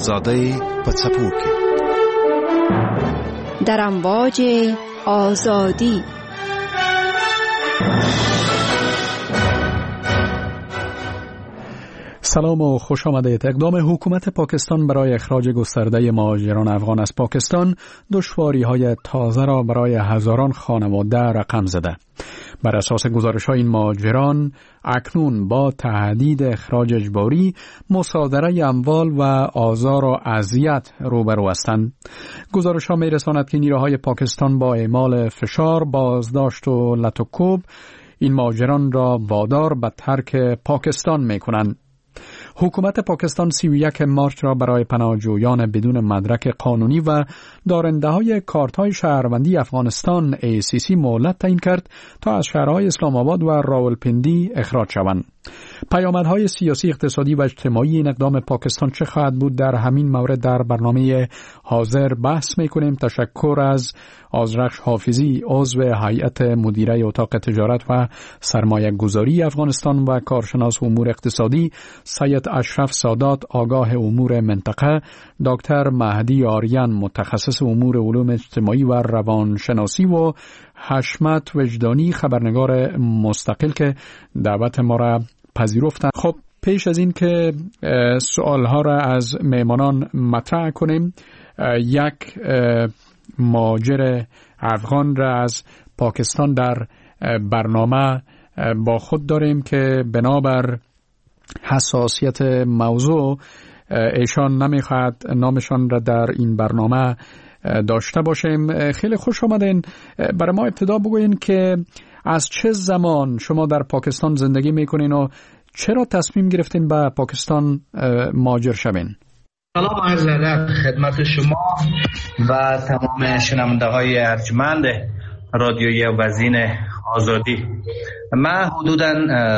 آزاده پڅپورکي در امواج آزادی. سلام و خوش آمدید. اقدام حکومت پاکستان برای اخراج گسترده مهاجران افغان از پاکستان دشواری‌های تازه را برای هزاران خانواده رقم زده. بر اساس گزارش‌های این مهاجران اکنون با تهدید اخراج اجباری، مصادره اموال و آزار و اذیت روبرو هستند. گزارش‌ها می‌رساند که نیروهای پاکستان با اعمال فشار، بازداشت و لطوکوب این مهاجران را وادار به ترک پاکستان می‌کنند. حکومت پاکستان 31 مارچ را برای پناهجویان بدون مدرک قانونی و دارنده‌های کارت‌های شهروندی افغانستان ACC مهلت تعیین کرد تا از شهرهای اسلام آباد و راولپندی اخراج شوند. پیامدهای سیاسی، اقتصادی و اجتماعی این اقدام پاکستان چه خواهد بود؟ در همین مورد در برنامه حاضر بحث می‌کنیم. تشکر از آذرخش حافظی، عضو هیئت مدیره اتاق تجارت و سرمایه گذاری افغانستان و کارشناس امور اقتصادی، سید اشرف سادات، آگاه امور منطقه، دکتر مهدی آریان، متخصص امور علوم اجتماعی و روانشناسی و حشمت وجدانی، خبرنگار مستقل که دعوت ما را پذیرفتند. خب پیش از این که سوالها را از مهمانان مطرح کنیم، یک مهاجر افغان را از پاکستان در برنامه با خود داریم که بنابر حساسیت موضوع ایشان نمیخواد نامشان را در این برنامه داشته باشیم. خیلی خوش آمدین. برای ما ابتدا بگوین که از چه زمان شما در پاکستان زندگی میکنین و چرا تصمیم گرفتین به پاکستان مهاجر شوین؟ سلام عرض ادب خدمت شما و تمام شنونده های ارجمند رادیویی وزین آزادی. من حدوداً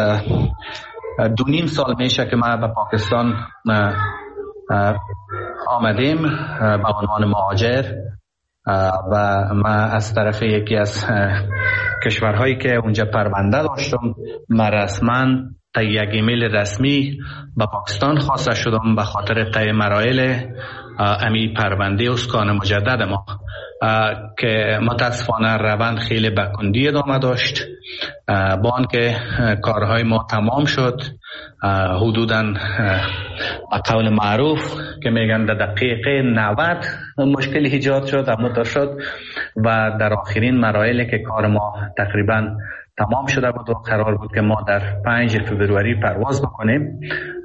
2.5 سال میشه که من به پاکستان آمدیم به عنوان مهاجر و من از طرف یکی از کشورهایی که اونجا پرونده داشتم، من رسما تا یک ایمیل رسمی به پاکستان خواسته شدم به خاطر طی مراحل امی پرونده اسکان مجدد ما که متاسفانه روند خیلی بکندی ادامه داشت. با آنکه کارهای ما تمام شد، حدوداً به قول معروف که میگن در دقیقه 90 مشکل ایجاد شد، اما شد و در آخرین مراحل که کار ما تقریباً تمام شده بود و قرار بود که ما در 5 فوریه پرواز بکنیم.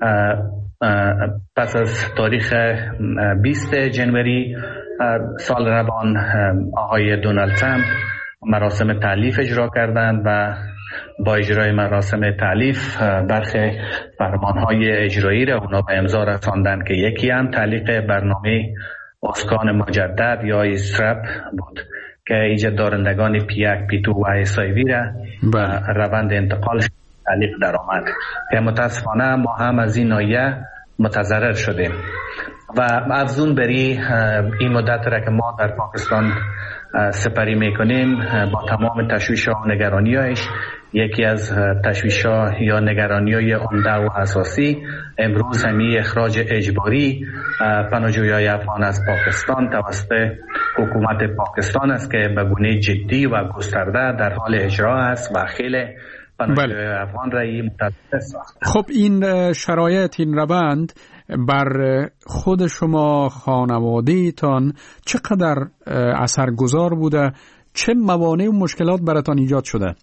پس از تاریخ 20 جنوری سال روان آقای دونالد ترامپ مراسم تألیف اجرا کردند و با اجرای مراسم تألیف برخی فرمانهای اجرایی را اونا به امضا رساندند که یکی هم تعلیق برنامه اسکان مجدد یا استرپ بود که ایجاد دارندگان P1, P2 و SIV را روند انتقال تعلیق در آمد که متاسفانه ما هم از این ناحیه متضرر شدیم و افزون بری این مدت را که ما در پاکستان سپری میکنیم با تمام تشویش‌ها و نگرانی‌هایش، یکی از تشویش‌ها یا نگرانی‌های عمده و اساسی امروز همی اخراج اجباری پناهجویان افغان از پاکستان توسط حکومت پاکستان است که به گونه جدی و گسترده در حال اجرا است و خیلی پناهجویان افغان را این متضرر ساخته. خب این شرایط، این روند بر خود شما، خانواده‌تان چقدر اثرگذار بوده؟ چه موانع و مشکلات براتان ایجاد شده؟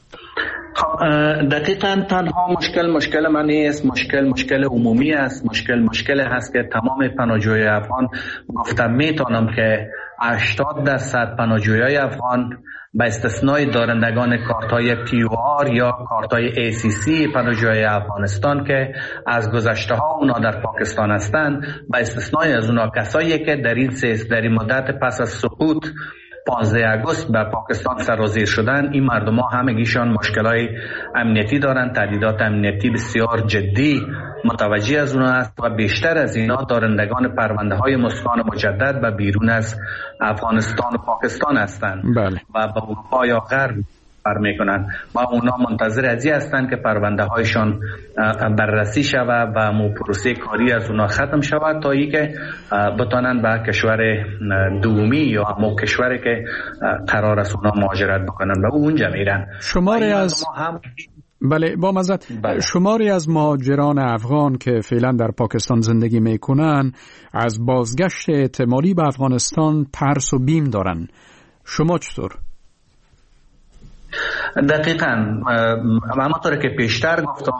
دقیقاً تنها مشکل من نیست، مشکل عمومی است. مشکل هست که تمام پناهجویان افغان گفتم میتونم که 80% پناهجویان افغان به استثنای دارندگان کارت‌های PUR یا کارت‌های ACC پناهجویان افغانستان که از گذشته ها اونا در پاکستان هستند، به استثنای از اونا کسایی که در این مدت پس از سقوط 15 آگوست به پاکستان سرازیر شدن، این مردم ها همگیشان مشکلات امنیتی دارند، تهدیدات امنیتی بسیار جدی متوجه از اونها است و بیشتر از اینا دارندگان پرونده های اسکان مجدد به بیرون از افغانستان و پاکستان هستند. بله. و به اروپا یا غرب میکنن و اونا منتظر ازی هستند که پرونده هایشان بررسی شود و پروسه کاری از اونا ختم شود تا ای که بتانن به کشور دومی یا همون کشوری که قرار است اونا مهاجرت بکنن و اونجا میرن. بله با معذرت شماری از مهاجران افغان که فعلا در پاکستان زندگی میکنن از بازگشت احتمالی به افغانستان ترس و بیم دارن. شما چطور؟ دقیقاً همانطور که پیشتر گفتم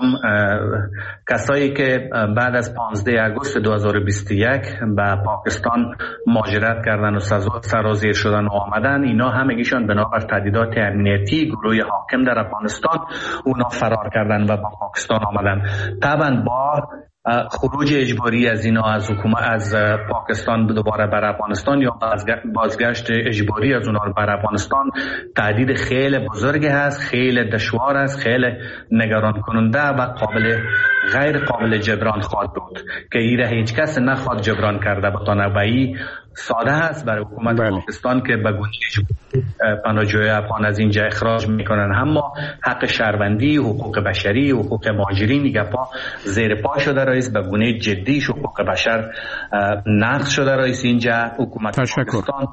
کسایی که بعد از 15 آگوست 2021 به پاکستان مهاجرت کردن و سرازیر شدن و آمدن، اینا همگیشان بنابر تهدیدات امنیتی گروه حاکم در افغانستان اونا فرار کردن و با پاکستان آمدن. طبعا با خروج اجباری از اینا از حکومت از پاکستان دوباره بر افغانستان یا بازگشت اجباری از اونها بر افغانستان تهدید خیلی بزرگی هست، خیلی دشوار است، خیلی نگران کننده و غیر قابل جبران خواهد بود که ایره هیچ کس نخواد جبران کرده بتانه و ای ساده هست برای حکومت پاکستان که به گونه پناهجوی افغان از اینجا اخراج میکنن، اما حق شهروندی، حقوق بشری، حقوق مهاجرین دیگه زیر پا شده رئیس به گونه جدی حقوق بشر نقض شده رئیس اینجا حکومت پاکستان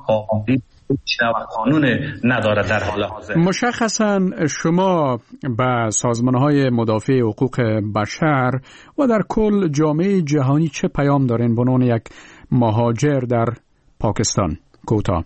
و قانون نداره در حال حاضر. مشخصا شما به سازمان‌های مدافع حقوق بشر و در کل جامعه جهانی چه پیام دارین به عنوان یک مهاجر در پاکستان؟ کوتاه.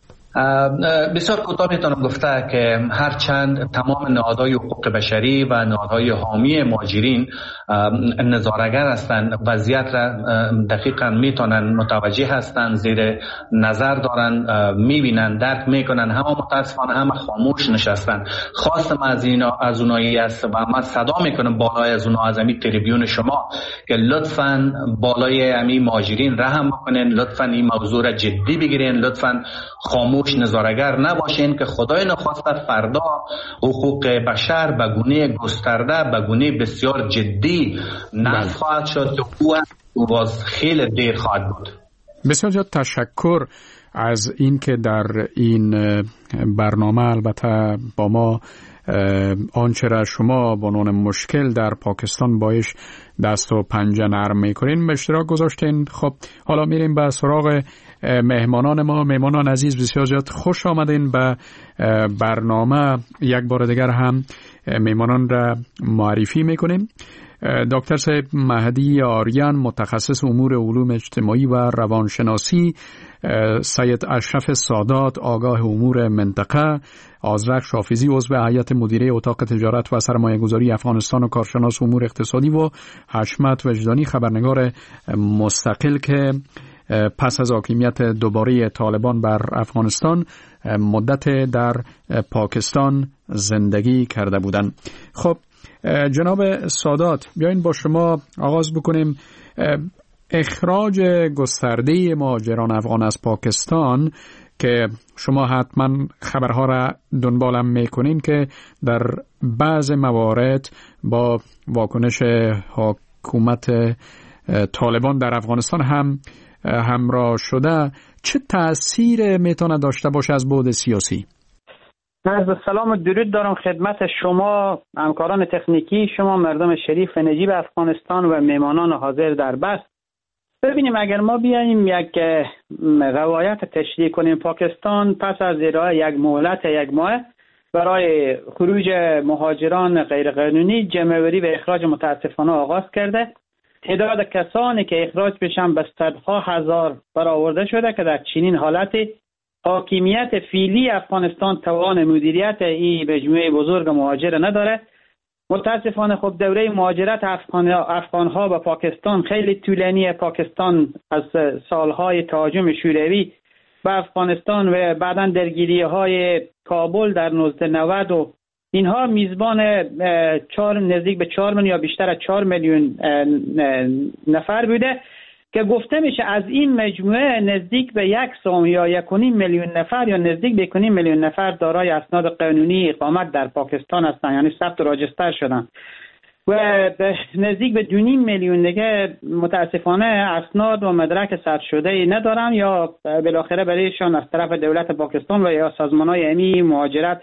بسیار کوتاه میتونم گفته که هرچند تمام نهادهای حقوق بشری و نهادهای حامی مهاجرین نظاره‌گر هستند، وضعیت را دقیقاً میتونن متوجه هستند، زیر نظر دارن، میبینن، درک میکنن، همه متاسفانه همه خاموش نشستن. خواستم از اونایی است و من صدا میکنم بالای از اونها، از امی تریبیون شما که لطفاً بالای امی مهاجرین رحم بکنین، لطفاً این موضوع را جدی بگیرین، لطفاً خاموش نظاره‌گر نباشین که خدای نخواسته فردا حقوق بشر به گونه گسترده، به گونه بسیار جدی نقض خواهد شد و باز خیلی دیر خواهد بود. بسیار زیاد تشکر از این که در این برنامه البته با ما آنچه را شما با عنوان مشکل در پاکستان بایش دست و پنجه نرم میکنین به اشتراک گذاشتین. خب حالا میریم به سراغ مهمانان ما. مهمانان عزیز بسیار زیاد خوش آمدین به برنامه. یک بار دیگر هم مهمانان را معرفی میکنیم. دکتر صاحب مهدی آریان متخصص امور علوم اجتماعی و روانشناسی، سید اشرف سادات آگاه امور منطقه، آذرخ شافیزی عضو هیئت مدیره اتاق تجارت و سرمایه گذاری افغانستان و کارشناس امور اقتصادی و حشمت وجدانی خبرنگار مستقل که پس از حاکمیت دوباره طالبان بر افغانستان مدت در پاکستان زندگی کرده بودند. خب جناب سادات بیاین با شما آغاز بکنیم. اخراج گسترده مهاجران افغان از پاکستان که شما حتما خبرها را دنبالم میکنین که در بعض موارد با واکنش حکومت طالبان در افغانستان هم همراه شده، چه تأثیر میتونه داشته باشه از بعد سیاسی؟ عرض سلام و درود دارم خدمت شما، همکاران تکنیکی شما، مردم شریف نجیب افغانستان و مهمانان حاضر در بس. ببینیم اگر ما بیاییم یک روایت تشریح کنیم، پاکستان پس از ارائه یک مهلت یک ماه برای خروج مهاجران غیرقانونی جمع‌آوری و اخراج متاسفانه آغاز کرده. تعداد کسانی که اخراج بشن به صدها هزار برآورده شده که در چنین حالتی حاکمیت فعلی افغانستان توان مدیریت این مجموعه بزرگ مهاجر نداره. متاسفانه خب دوره مهاجرت افغانها به پاکستان خیلی طولانیه. پاکستان از سالهای تهاجم شوروی به افغانستان و بعداً درگیری‌های کابل در 1990 و اینها میزبان نزدیک به 4 میلیون یا بیشتر از 4 میلیون نفر بوده که گفته میشه از این مجموعه نزدیک به 1 یا 1.5 میلیون نفر یا نزدیک به 1.5 میلیون نفر دارای اسناد قانونی اقامت در پاکستان هستند، یعنی ثبت و راجستر شدن، و نزدیک به 2.5 میلیون دیگه متاسفانه اسناد و مدرک ثبت شده ندارن یا بالاخره برایشان از طرف دولت پاکستان و یا سازمان‌های امنی مهاجرت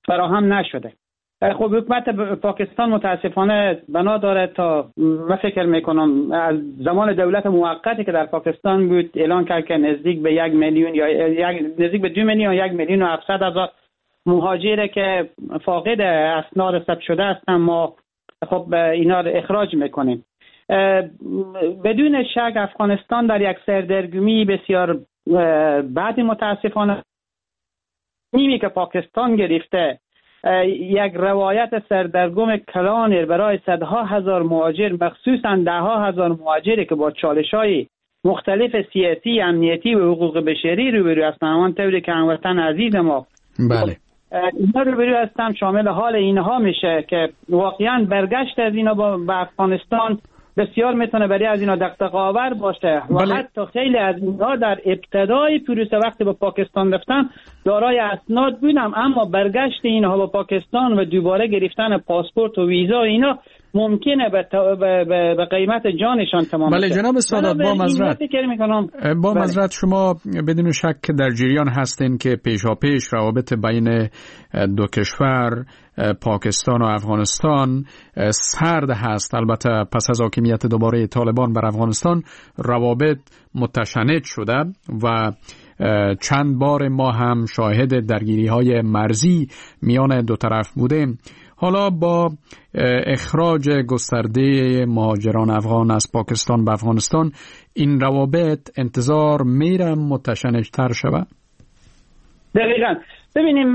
فراهم نشده. خب حکومت پاکستان متاسفانه بنا داره تا من فکر میکنم از زمان دولت موقتی که در پاکستان بود اعلان کرد که نزدیک به 1 میلیون یا نزدیک به 2 میلیون 1,700,000 مهاجری که فاقد اسناد ثبت شده هستن ما خب اینا رو اخراج میکنیم. بدون شک افغانستان در یک سردرگمی بسیار بعد متاسفانه نیمی که پاکستان گرفته یک روایت سردرگم کلان برای صدها هزار مهاجر مخصوصا دهها هزار مهاجری که با چالش‌های مختلف سیاسی، امنیتی و حقوق بشری روبرو هستند. آن طوری که هموطن عزیز ما بله اینا روبرو هستم شامل حال اینها میشه که واقعا برگشت از اینا به افغانستان بسیار میتونه برای از اینا دغدغه آور باشه و بله. حتی خیلی از اینها در ابتدای پروسه وقتی به پاکستان رفتن دارای اسناد بودم، اما برگشت اینها به پاکستان و دوباره گرفتن پاسپورت و ویزا اینا ممکنه به قیمت جانشان تمام بله جناب سادات با معذرت شما بدون شک در جریان هستین که پیشاپیش روابط بین دو کشور پاکستان و افغانستان سرد هست. البته پس از حاکمیت دوباره طالبان بر افغانستان روابط متشنج شده و چند بار ما هم شاهد درگیری‌های مرزی میان دو طرف بودیم. حالا با اخراج گسترده مهاجران افغان از پاکستان به افغانستان این روابط انتظار میرم متشنج‌تر شود؟ دقیقاً. ببینیم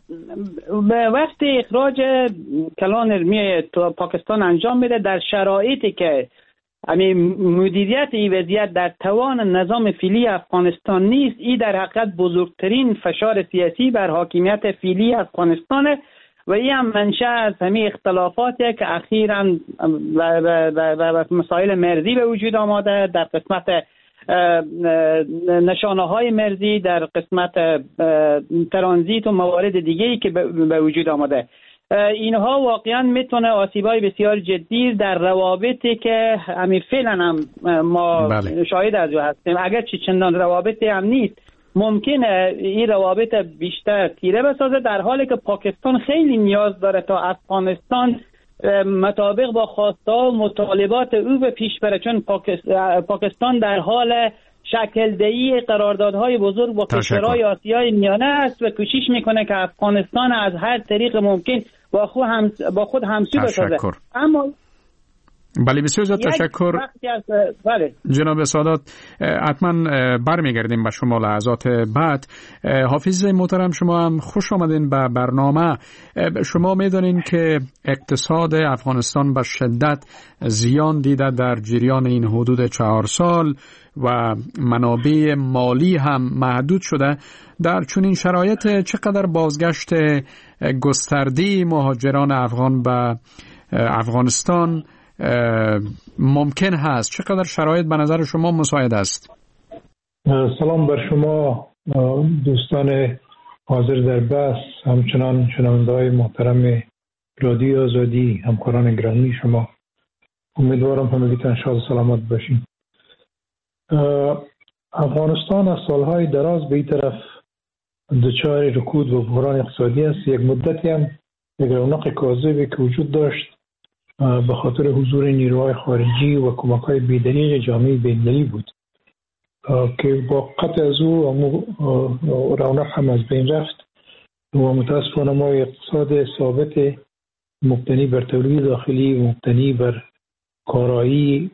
وقتی اخراج کلان علمی تو پاکستان انجام میده در شرایطی که مدیریت این وضعیت در توان نظام فعلی افغانستان نیست، این در حقیقت بزرگترین فشار سیاسی بر حاکمیت فعلی افغانستانه و این هم منشأ از همین اختلافاتی که اخیراً و مسائل مرزی به وجود آمده در قسمت نشانه های مرزی، در قسمت ترانزیت و موارد دیگه‌ای که به وجود آمده. اینها واقعا میتونه آسیبای بسیار جدی در روابطی که همین فعلا هم ما شاهد از او هستیم، اگر چندان روابطی هم نیست ممکنه این روابط بیشتر تیره بسازه، در حالی که پاکستان خیلی نیاز داره تا افغانستان مطابق با خواسته و مطالبات او به پیش بره، چون پاکستان در حال شکل دهی قراردادهای بزرگ با کشورهای آسیای میانه است و کوشش میکنه که افغانستان از هر طریق ممکن با خود همسو بسازه. اما بله بسیار زیاد تشکر بله. جناب سادات حتما برمیگردیم به شما لحظات بعد. حافظ محترم شما هم خوش آمدین به برنامه. شما میدونین که اقتصاد افغانستان به شدت زیان دیده در جریان این حدود 4 سال و منابع مالی هم محدود شده. در چنین شرایط چقدر بازگشت گسترده مهاجران افغان به افغانستان ممکن هست؟ چقدر شرایط به نظر شما مساعد است؟ سلام بر شما دوستان حاضر در بحث، همچنان شنونده‌های محترم رادیو آزادی، همکاران گرامی شما. امیدوارم همگیتان شاد و سلامت باشین. افغانستان از سالهای دراز به این طرف دچار رکود و بحران اقتصادی است. یک مدتی هم یک رونق کاذبی که وجود داشت به خاطر حضور نیروهای خارجی و کمک‌های بی‌دریغ جامعه بین‌المللی بود که با قطع از او رونق هم از بین رفت و متاسفانه ما اقتصاد ثابت مبتنی بر تولید داخلی و مبتنی بر کارایی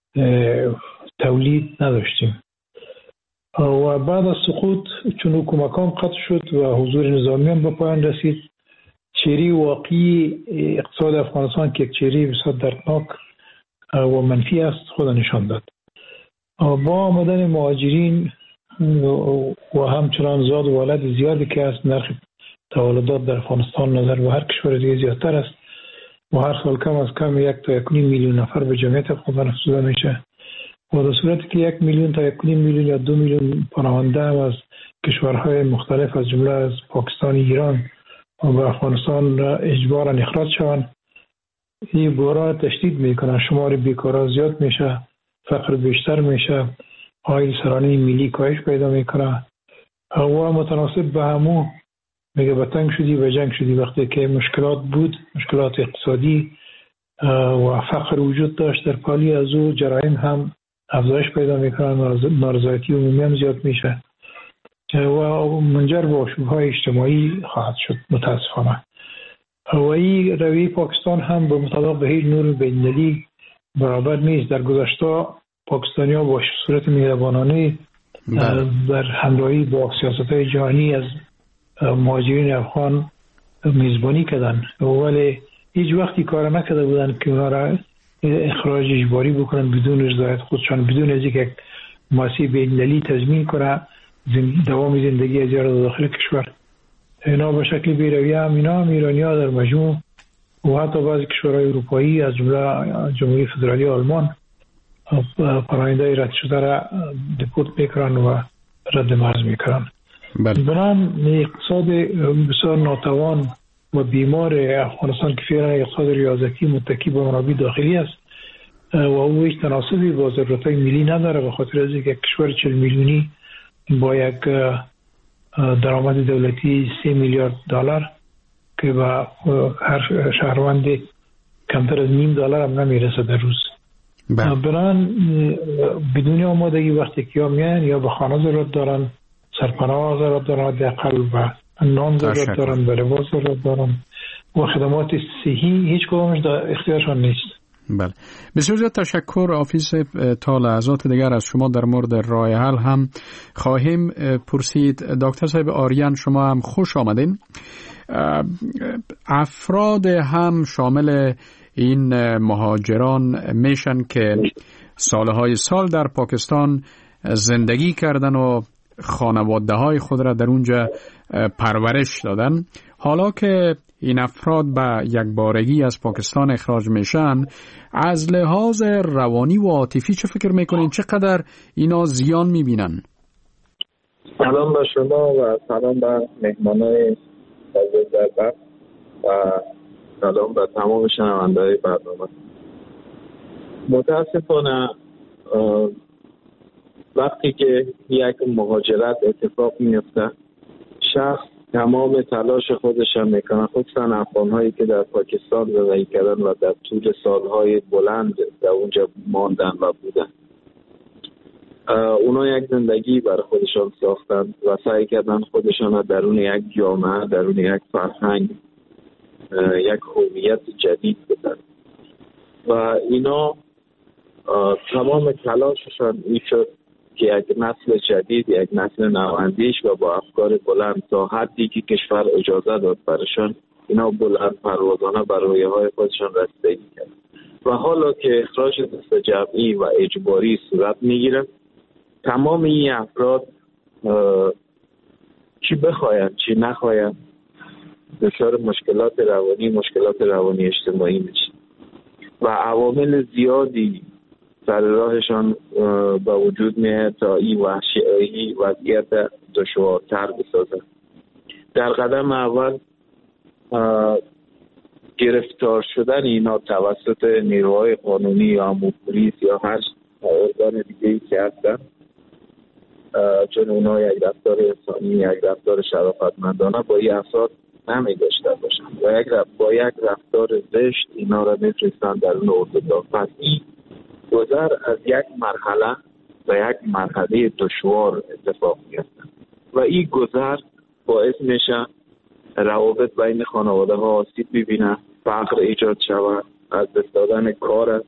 تولید نداشتیم و بعد از سقوط چون کمکان قطع شد و حضور نظامی هم به پایان رسید، چهره واقعی اقتصاد افغانستان که یک چهره بسیار دردناک و منفی است خود نشان داد. با آمدن مهاجرین و همچنان زاد و ولد زیادی که است، نرخ تولدات در افغانستان نظر و هر کشور دیگه زیادتر است و هر سال کم از کم 1 تا 1.5 میلیون نفر به جمعیت افغانستان افزوده میشه و در صورتی که 1 میلیون تا 1.5 میلیون یا 2 میلیون پناهنده هم از کشورهای مختلف از جمله از پاکستان، ایران و به افغانستان اجبارا اخراج شوند، این بحران تشدید میکنه، شمار بیکارا زیاد میشه، فقر بیشتر میشه، عاید سرانه ملی کاهش پیدا میکنه و متناسب به همون میگه به تنگ شدی و جنگ شدی. وقتی که مشکلات بود، مشکلات اقتصادی و فقر وجود داشت در پالی، از او جرایم هم افزایش پیدا میکنن، نارضایتی عمومی هم زیاد میشه و منجر به آشوب‌های اجتماعی خواهد شد متاسفانه. و این رویه پاکستان هم به مطابق به هیچ نور بین‌المللی برابر نیست. در گذشته پاکستانی‌ها با صورت مهربانانه در همراهی با سیاست‌های جهانی از مهاجرین افغان میزبانی کردن، ولی هیچ وقتی کار نکرده بودن که اونا را اخراج اجباری بکنن بدون رضایت خودشان، بدون از اینکه مؤسسه بین‌المللی تضمین کنه دوام زندگی از در داخل کشور. اینا به شکل بی‌رویه هم اینا هم ایرانی‌ها در مجموع و حتی بعضی کشورهای اروپایی از جمله جمهوری فدرالی آلمان پناهنده‌های رد شده را دپورت میکنن و رد مرز میکنن. بنابراین اقتصاد بسیار ناتوان و بیمار افغانستان که فعلا اقتصاد ریاضتی متکی به منابع داخلی است و او هیچ تناسبی با ضرورت‌های ملی نداره، به خاطر از اینکه کشور 40 میلیونی با یک درآمد دولتی 3 میلیارد دلار که با هر شهروند کمتر از $0.5 هم نمیرسه در روز. بنابراین بدون آمادگی وقتی که یا میان یا به خانه ضرورت دارن، سرپناه ضرورت دارن، حداقل و نان ضرورت دارن، به لباس ضرورت دارن و خدمات صحی هیچ کدامش در اختیارشان نیست. بله، بسیار زیاد تشکر آفیس. تا لحظات دیگر از شما در مورد راه حل هم خواهیم پرسید. دکتر صاحب آریان، شما هم خوش آمدین. افراد هم شامل این مهاجران میشن که سالهای سال در پاکستان زندگی کردن و خانواده های خود را در اونجا پرورش دادن. حالا که این افراد به یک بارگی از پاکستان اخراج میشن، از لحاظ روانی و عاطفی چه فکر میکنین؟ چقدر اینا زیان میبینن؟ سلام به شما و سلام به مهمانای عزیز در و سلام به تمام شنونده‌های برنامه. متاسفانه وقتی که یک مهاجرت اتفاق میفته، شخص تمام تلاش خودش هم میکنه، خصوصا افغان‌هایی که در پاکستان زندگی کردن و در طول سالهای بلند در اونجا ماندن و بودن. اونا یک زندگی برای خودشان ساختن و سعی کردن خودشان را درون یک جامعه، درون یک فرهنگ، یک هویت جدید بدن و اینا تمام تلاششان این شد که یک نسل جدید، یک نسل نواندیش و با افکار بلند تا حدی که کشور اجازه داد برشان، اینا بلند پروازانه بر رویاهای خودشان رسیدگی کرد. و حالا که اخراج دست جمعی و اجباری صورت میگیره، تمام این افراد چی بخواین چی نخواین دچار مشکلات روانی اجتماعی میشه و عوامل زیادی سر راهشان به وجود میاد تا این وضعیت دشوارتر بسازه. در قدم اول گرفتار شدن اینا توسط نیروهای قانونی یا پلیس یا هر ارگان دیگه‌ای که هستن، چون اونا یک رفتار انسانی، یک رفتار شرافتمندانه با این افراد نمی داشته باشن و با یک رفتار زشت اینا را میفرستن در اون اردوگاه. پس این گذر از یک مرحله و یک مرحله دشوار اتفاق میفته و این گذر باعث میشه روابط بین خانواده ها آسیب ببینه، فقر ایجاد شود، از دست دادن کار،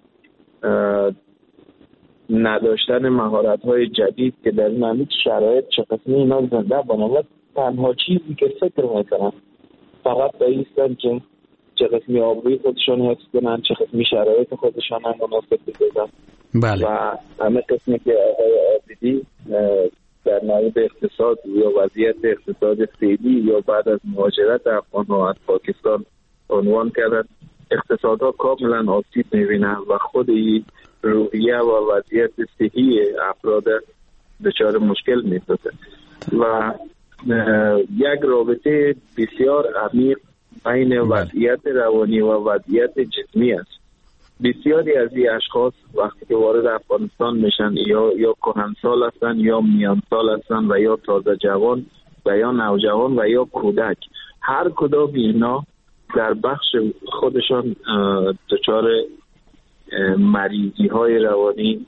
نداشتن مهارت های جدید که در این شرایط چه قسمی اینا زنده بانند. تنها چیزی که فکر میکنن فقط به ایستن که چه قسمی آبروی خودشان حفظ کنن، چه قسمی شرایط خودشان هم مناسب بسازن. بله. و همه قسمی که آقای عابدی در مورد اقتصاد یا وضعیت اقتصاد فعلی یا بعد از مهاجرت افغان‌ها از پاکستان عنوان کردن، اقتصادها کاملا آسیب می‌بینن و خود این روحیه و وضعیت صحی افراد دچار مشکل می‌سازه و یک رابطه بسیار عمیق بین وضعیت روانی و وضعیت جسمی است. بسیاری از این اشخاص وقتی که وارد افغانستان میشن یا کهنسال هستن یا میانسال هستن و یا تازه جوان، و یا نوجوان و یا کودک، هر کدام اینا در بخش خودشان دچار مریضی های روانی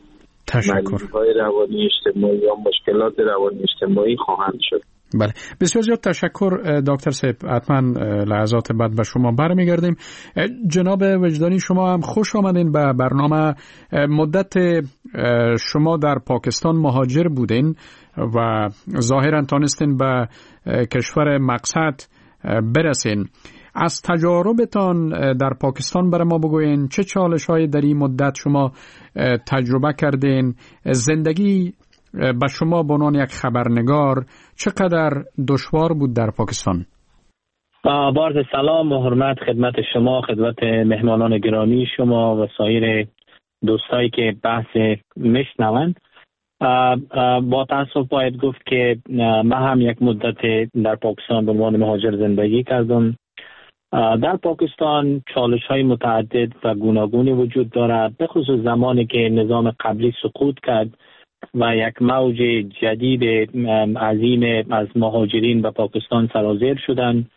اجتماعی یا مشکلات روانی اجتماعی خواهند شد. بله، بسیار زیاد تشکر دکتر صاحب. حتما لحظات بعد به شما برمیگردیم. جناب وجدانی، شما هم خوش آمدین به برنامه. مدت شما در پاکستان مهاجر بودین و ظاهرا تانستین به کشور مقصد برسین. از تجاربتان در پاکستان برای ما بگوین چه چالش‌هایی در این مدت شما تجربه کردین؟ زندگی به شما به عنوان یک خبرنگار چقدر دشوار بود در پاکستان؟ با عرض سلام و حرمت خدمت شما، خدمت مهمانان گرامی شما و سایر دوستایی که بحث میشنوند. با تاسف باید گفت که من هم یک مدت در پاکستان به عنوان مهاجر زندگی کردم. در پاکستان چالش‌های متعدد و گوناگونی وجود دارد، به خصوص زمانی که نظام قبلی سقوط کرد و یک موج جدید عظیم از مهاجرین به پاکستان سرازیر شدند.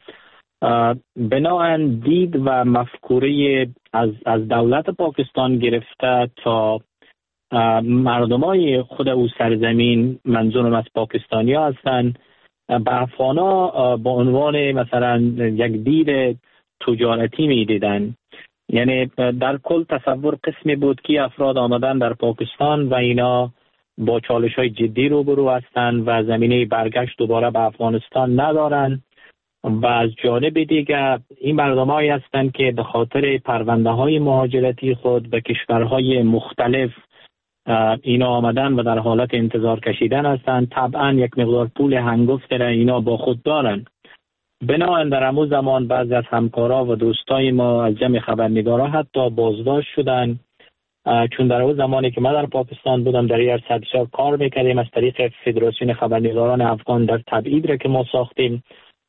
بنابراین دید و مفکوره از دولت پاکستان گرفته تا مردمای خود او سرزمین، منظورم از پاکستانی ها هستند، به افغانا با عنوان مثلا یک دید تجارتی می دیدن. یعنی در کل تصور قسمی بود که افراد آمدن در پاکستان و اینا با چالش های جدی روبرو هستند و زمینه برگشت دوباره به افغانستان ندارن. و از جانب دیگر این مردمایی هستند که به خاطر پرونده های مهاجرتی خود به کشورهای مختلف اینا آمدن و در حالت انتظار کشیدن هستند. طبعا یک مقدار پول هنگفت را اینا با خود دارن. بنابراین در همون زمان بعضی از همکارا و دوستای ما از جمع خبرنگارا حتی بازداشت شدن، چون در اون زمانی که من در پاکستان بودم در این عرصه کار میکردیم از طریق فدراسیون خبرنگاران افغان در تبعید را که ما ساختیم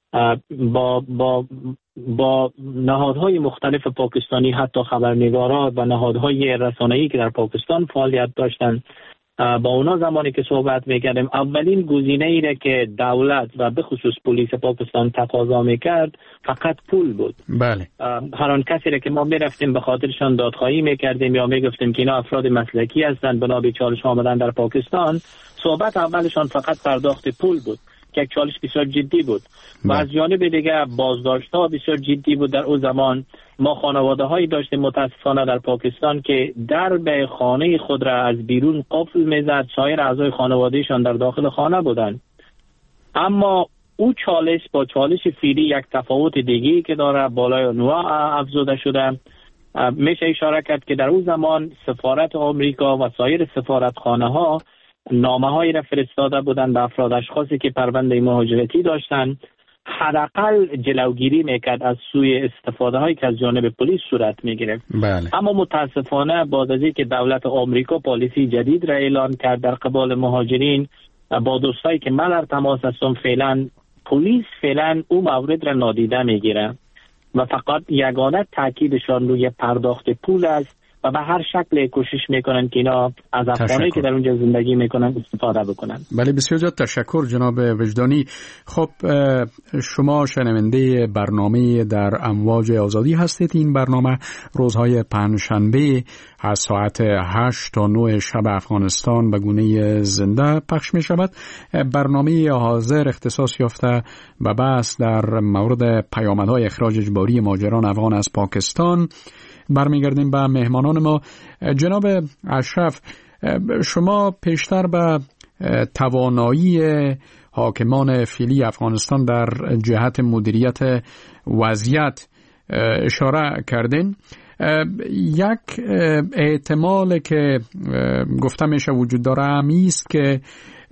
با نهادهای مختلف پاکستانی، حتی خبرنگارا و نهادهای رسانه‌ای که در پاکستان فعالیت داشتند، با اونا زمانی که صحبت میکردیم اولین گزینه‌ای را که دولت و به خصوص پلیس پاکستان تقاضا میکرد فقط پول بود. بله. هر آن کسی را که ما میرفتیم به خاطرشان دادخواهی میکردیم یا میگفتیم که اینا افراد مسلکی هستند بنا به چالش آمدن در پاکستان، صحبت اولشان فقط پرداخت پول بود که یک چالش بسیار جدی بود. و از جانب دیگه بازداشت‌ها بسیار جدی بود. در اون زمان ما خانواده‌هایی داشتیم متاسفانه در پاکستان که درب خانه خود را از بیرون قفل می‌زد، سایر اعضای خانوادهشان در داخل خانه بودند. اما او چالش با چالش فعلی یک تفاوت دیگه‌ای که داره، بالای انواع افزوده شده. میشه اشاره کرد که در اون زمان سفارت آمریکا و سایر سفارتخانه‌ها نامه‌هایی را فرستاده بودند به افراد اشخاصی که پرونده مهاجرتی داشتند، حداقل جلوگیری میکرد از سوی استفاده هایی که از جانب پلیس صورت میگرفت. بله. اما متاسفانه بعد از اینکه دولت آمریکا پالیسی جدید را اعلان کرد در قبال مهاجرین، با دوستایی که من در تماس هستم پلیس فعلا او مورد را نادیده میگیره و فقط یگانه تاکیدشان روی پرداخت پول است و به هر شکل کوشش میکنن که اینا از افغانایی که در اونجا زندگی میکنن استفاده بکنن. بله، بسیار زیاد تشکر جناب وجدانی. خب شما شنونده برنامه در امواج آزادی هستید. این برنامه روزهای پنجشنبه از ساعت 8 تا 9 شب افغانستان به گونه زنده پخش می شود. برنامه حاضر اختصاص یافته و بحث در مورد پیامدهای اخراج اجباری مهاجران افغان از پاکستان. برمیگردیم به مهمانان ما. جناب اشرف، شما پیشتر به توانایی حاکمان فعلی افغانستان در جهت مدیریت وضعیت اشاره کردین. یک احتمال که گفته میشه وجود داره همی است که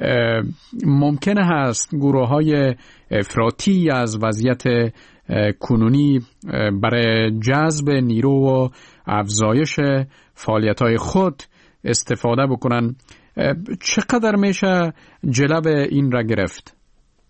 ممکن هست گروه‌های افراطی از وضعیت کنونی برای جذب نیرو و افزایش فعالیت‌های خود استفاده بکنن. چقدر میشه جلب این را گرفت؟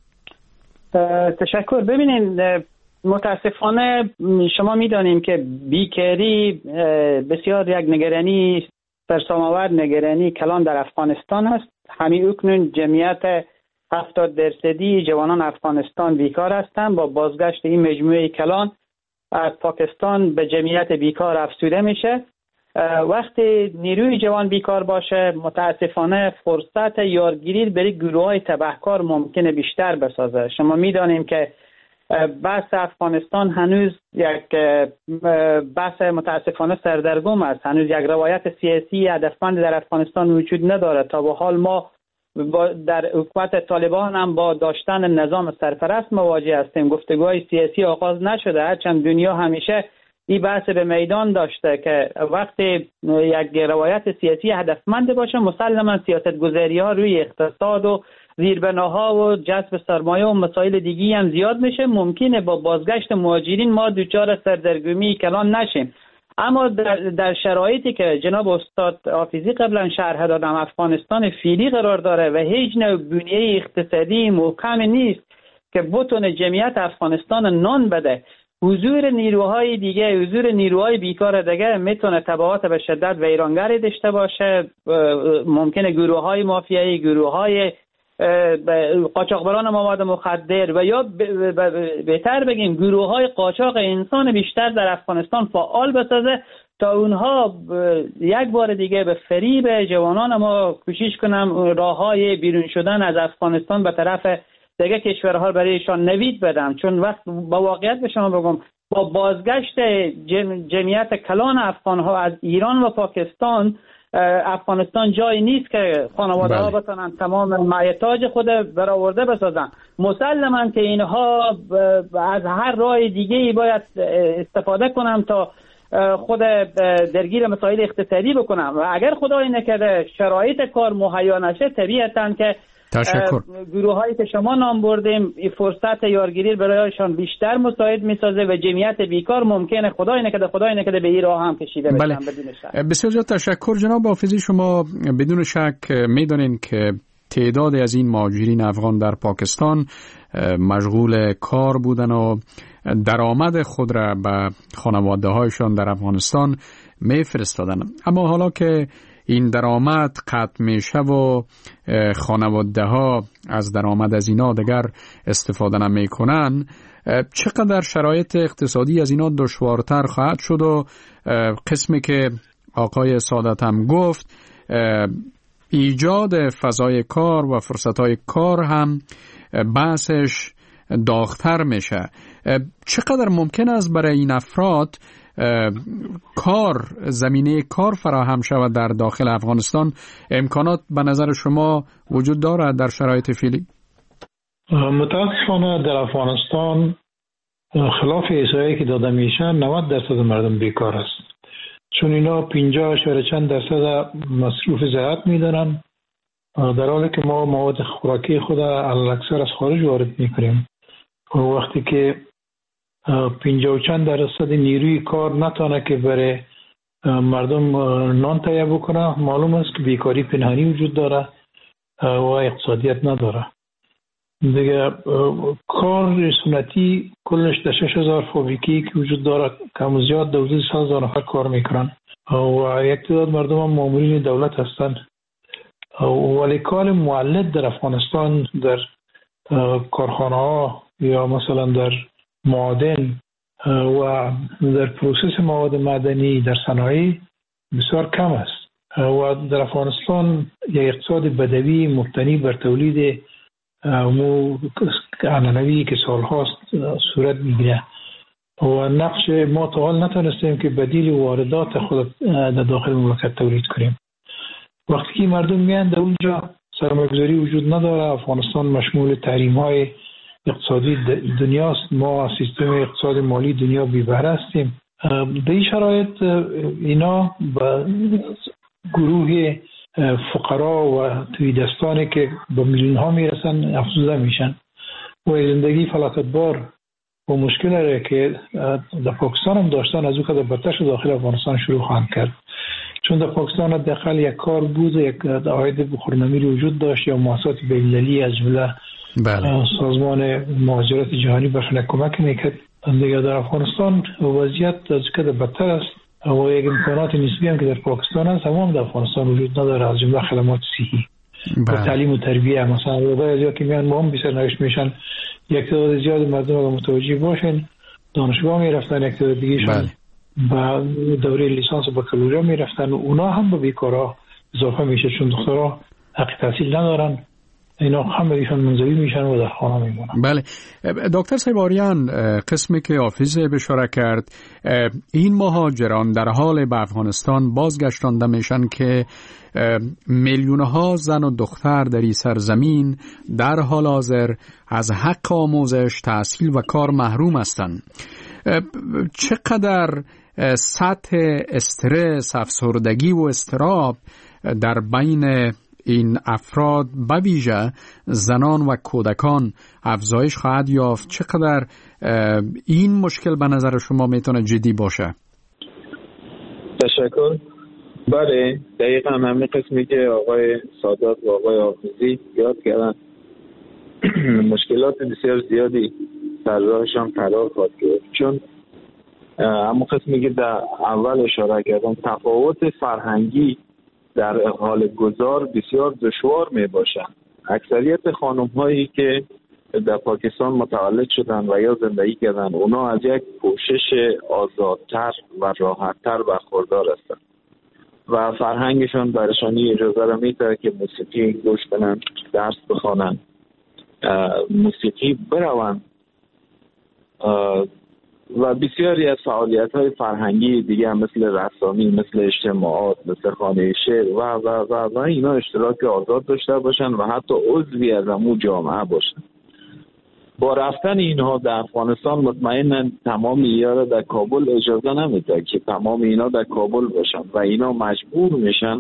تشکر. ببینید، متاسفانه شما میدانیم که بیکاری بسیار یک نگرانی سرسام‌آور، نگرانی کلان در افغانستان است. همین اکنون جمعیت 70% جوانان افغانستان بیکار هستند. با بازگشت این مجموعه کلان از پاکستان به جمعیت بیکار افزوده میشه. وقتی نیروی جوان بیکار باشه متاسفانه فرصت یارگیری برای گروه‌های تبهکار ممکنه بیشتر بسازه. شما میدانیم که بحث افغانستان هنوز یک بحث متاسفانه سردرگم است. هنوز یک روایت سیاسی هدفمند در افغانستان وجود نداره. تا به حال ما در حکومت طالبان هم با داشتن نظام سرپرست مواجه هستیم. گفتگوهای سیاسی آغاز نشده، هرچند دنیا همیشه این بحث به میدان داشته که وقتی یک روایت سیاسی هدفمند باشه مسلما سیاست‌گذاری ها روی اقتصاد و زیربناها و جذب سرمایه و مسائل دیگی هم زیاد میشه. ممکنه با بازگشت مهاجرین ما دچار سردرگمی کلان نشیم، اما در شرایطی که جناب استاد حافظی قبلا شرح دادم افغانستان فعلی قرار داره و هیچ نوع بنیه اقتصادی محکم نیست که بتونه جمعیت افغانستان نان بده. حضور نیروهای دیگه، حضور نیروهای بیکار دیگه میتونه تبعات به شدت ویرانگری داشته باشه. ممکنه گروه‌های مافیایی، گروه‌های قاچاقبران مواد مخدر و یا بهتر بگیم گروه‌های قاچاق انسان بیشتر در افغانستان فعال بسازه تا اونها یک بار دیگه به فریب جوانان ما کوشش کنم راه‌های بیرون شدن از افغانستان به طرف دیگه کشورها برایشان نوید بدم. چون وقت با واقعیت به شما بگم با بازگشت جمعیت کلان افغان‌ها از ایران و پاکستان افغانستان جایی نیست که خانواده‌ها بتونن تمام معیتاج خود برآورده بسازن. مسلماً که اینها از هر راه دیگه‌ای باید استفاده کنم تا خود درگیر مسائل اقتصادی بکنم و اگر خدای نکرده شرایط کار مهیا نشه طبیعتاً که گروه‌هایی که شما نام بردیم این فرصت یارگیری برایشان بیشتر مساعد می‌سازه و جمعیت بیکار ممکنه خدای نکرده به این راه هم کشیده بشن. بدون شک. بسیار زیاد تشکر جناب حافظی. شما بدون شک می‌دونین که تعدادی از این مهاجرین افغان در پاکستان مشغول کار بودن و درآمد خود را به خانواده‌هایشان در افغانستان می‌فرستادن، اما حالا که این درآمد قطع میشه و خانواده ها از درآمد از اینا دیگر استفاده نمیکنن، چقدر شرایط اقتصادی از اینا دشوارتر خواهد شد و قسمی که آقای سعادت هم گفت ایجاد فضای کار و فرصتهای کار هم بحثش داغ‌تر میشه. چقدر ممکن است برای این افراد زمینه کار فراهم شود در داخل افغانستان؟ امکانات به نظر شما وجود دارد در شرایط فعلی؟ متاسفانه در افغانستان خلاف احصایه‌ای که داده میشن 90% مردم بیکار است، چون اینا 50% مصروف زراعت میدارن در حالی که ما مواد خوراکی خود علاکثر از خارج وارد میکنیم. وقتی که 50% نیروی کار نتونه که برای مردم نان تهیه بکنه، معلوم است که بیکاری پنهانی وجود داره و اقتصادیت نداره دیگه. کار سنتی کلش در 6000 فابریکی که وجود داره کم زیاد 12000 نفر کار میکنن و یک تعداد مردم هم مامورین دولت هستند، ولی کار مولد در افغانستان در کارخانه ها یا مثلا در معادن و در پروسس مواد معدنی در صنایع بسیار کم است و در افغانستان یک اقتصاد بدوی مبتنی بر تولید عنعنوی که سالهاست صورت میگیره و نقش ما تا حال نتونستیم که بدیل واردات خود در داخل مملکت تولید کنیم. وقتی که مردم میان در اونجا سرمایه‌گذاری وجود نداره. افغانستان مشمول تحریم‌های اقتصادی دنیاست، ما سیستم اقتصاد مالی دنیا بی بهره هستیم. در این شرایط اینا با گروه فقرا و تویدستانی که با میلیون ها میرسن افزوده میشن و زندگی فلاکتبار و مشکل هایی که در پاکستان هم داشتن از او که در بدتر داخل افغانستان شروع خواهند کرد، چون در پاکستان حداقل یک کار بود، یک عاید بخورنمیری وجود داشت یا مؤسسات بین‌المللی از جمله سازمان مهاجرت جهانی برشان کمک میکرد. دیگه در افغانستان وضعیت از که بدتر است و یک امکانات نسبی هم که در پاکستان هست هم در افغانستان وجود نداره، از جمله خدمات صحی. تعلیم و تربیه. مثلا روزای زیاد که میان مهم بسیار نوشت میشن، یک تعداد زیاد مردم اگر متوجه باشن دانشگاه میرفتن، یک تعداد دیگهشون و دوره لیسانس و بکالوریا میرفتن و اونا هم به بیکارا اضافه میشه، چون دخترها حق تحصیل ندارن، اینا همه‌شون منزوی میشن و در خانه میمونن. بله دکتر سیباریان، قسمی که حافظ اشاره کرد، این مهاجران در حال به افغانستان بازگشتانده میشن که میلیونها زن و دختر در این سرزمین در حال حاضر از حق آموزش، تحصیل و کار محروم هستند. چقدر سطح استرس، افسردگی و اضطراب در بین این افراد به ویژه زنان و کودکان افزایش خواهد یافت؟ چقدر این مشکل به نظر شما میتونه جدی باشه؟ تشکر. بله دقیقا همین قسمی که آقای سادات و آقای حافظی یاد کردن مشکلات بسیار زیادی در راهشان قرار خواهد گرفت، چون همون قسمی که در اول اشاره کردم تفاوت فرهنگی در حال گذار بسیار دشوار می باشند. اکثریت خانم هایی که در پاکستان متولد شدن و یا زندگی کردن اونا از یک پوشش آزادتر و راحتتر برخوردار هستند و فرهنگشان برشان اجازه را میده که موسیقی گوش کنن، درس بخوانن، موسیقی بروند و بسیاری از فعالیت‌های فرهنگی دیگه مثل رسامی، مثل اجتماعات، مثل خانه شعر و اینا اشتراک آزاد داشته باشن و حتی عضوی از همون جامعه باشن. با رفتن اینها در افغانستان مطمئناً تمام اینا را در کابل اجازه نمیده که تمام اینا در کابل باشن و اینا مجبور میشن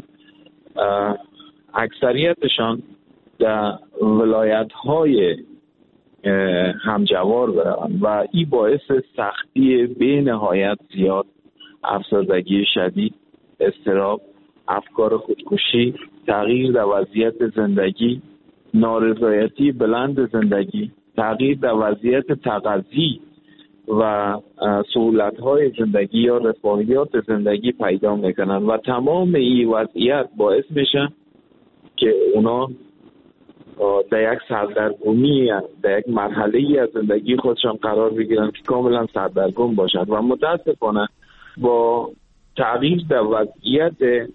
اکثریتشان در ولایت‌های همجوار برن و این باعث سختی به نهایت زیاد، افسردگی شدید، اضطراب، افکار خودکشی، تغییر در وضعیت زندگی، نارضایتی بلند زندگی، تغییر در وضعیت تقاضی و سهولت‌های زندگی یا رفاهیات زندگی پیدا میکنن و تمام این وضعیت باعث میشه که اونا در یک سردرگمی، در یک مرحله از زندگی خودشان قرار بگیرن که کاملا سردرگم باشند و متاسفانه با تغییر در وضعیت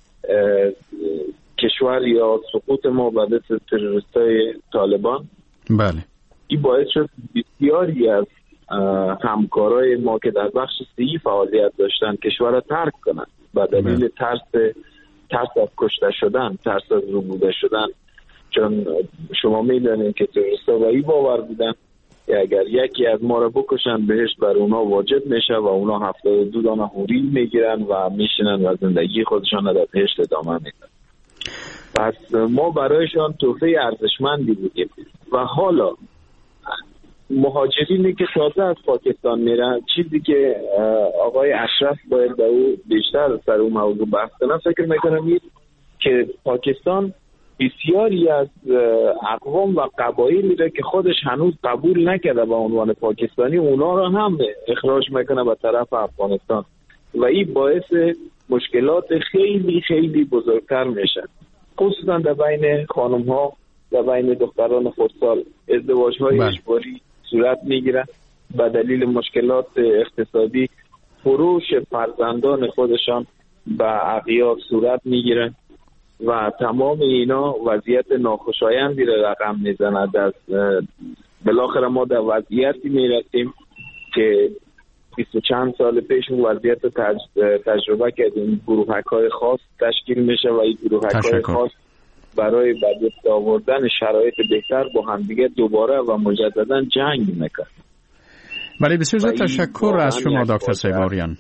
کشور یا سقوط ما به دست تروریستای طالبان، بله، این باعث شد بسیاری از همکارای ما که در بخش صحی فعالیت داشتن کشور را ترک کنند و دلیل ترس از کشته شدن، ترس از ربوده شدن. چون شما میدونید که تروریست‌ها و این باور بودن که اگر یکی از ما را بکشن بهشت بر اونا واجب میشه و اونا 72 دانه حوری میگیرن و میشینن و زندگی خودشان را در بهشت ادامه میدن. پس ما برایشان تحفه ارزشمندی بودیم و حالا مهاجرینی که تازه از پاکستان میرن، چیزی که آقای اشرف باید به او بیشتر سر اون موضوع بحث کنن، فکر میکنم این که پاکستان بسیاری از اقوام و قبایلی را که خودش هنوز قبول نکرده به عنوان پاکستانی، اونا را هم اخراج میکنه به طرف افغانستان و این باعث مشکلات خیلی خیلی بزرگتر میشه، خصوصا در بین خانم ها و بین دختران خردسال. ازدواج های اجباری صورت میگیره به دلیل مشکلات اقتصادی، فروش فرزندان خودشان به اغیار صورت میگیره و تمام اینا وضعیت ناخوشایندی را رقم میزند. بالاخره ما در وضعیتی میرسیم که 20 و چند سال پیش اون وضعیت تجربه کردیم. گروهک‌های خاص تشکیل میشه و این گروهک‌های خاص برای به دست آوردن شرایط بهتر با همدیگه دوباره و مجددا جنگ میکنه. ولی بسیار زیاد تشکر از شما دکتر سیباریان.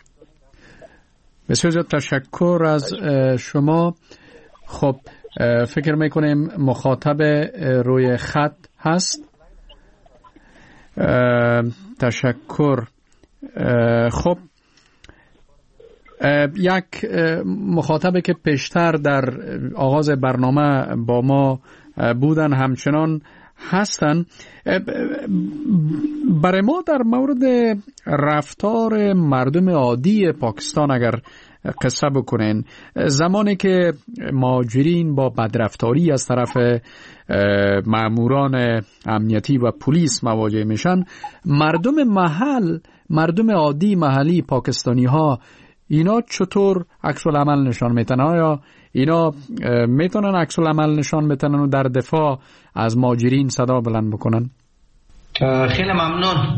بسیار زیاد تشکر از شما. خب فکر میکنیم مخاطب روی خط هست. تشکر. خب یک مخاطبه که پیشتر در آغاز برنامه با ما بودن همچنان هستن. برای ما در مورد رفتار مردم عادی پاکستان اگر قصه بکنین. زمانی که مهاجرین با بدرفتاری از طرف ماموران امنیتی و پلیس مواجه میشن، مردم عادی محلی پاکستانی ها اینا چطور عکس العمل نشان میتن؟ آیا اینا میتونن عکس العمل نشان میتن و در دفاع از مهاجرین صدا بلند بکنن؟ خیلی ممنون.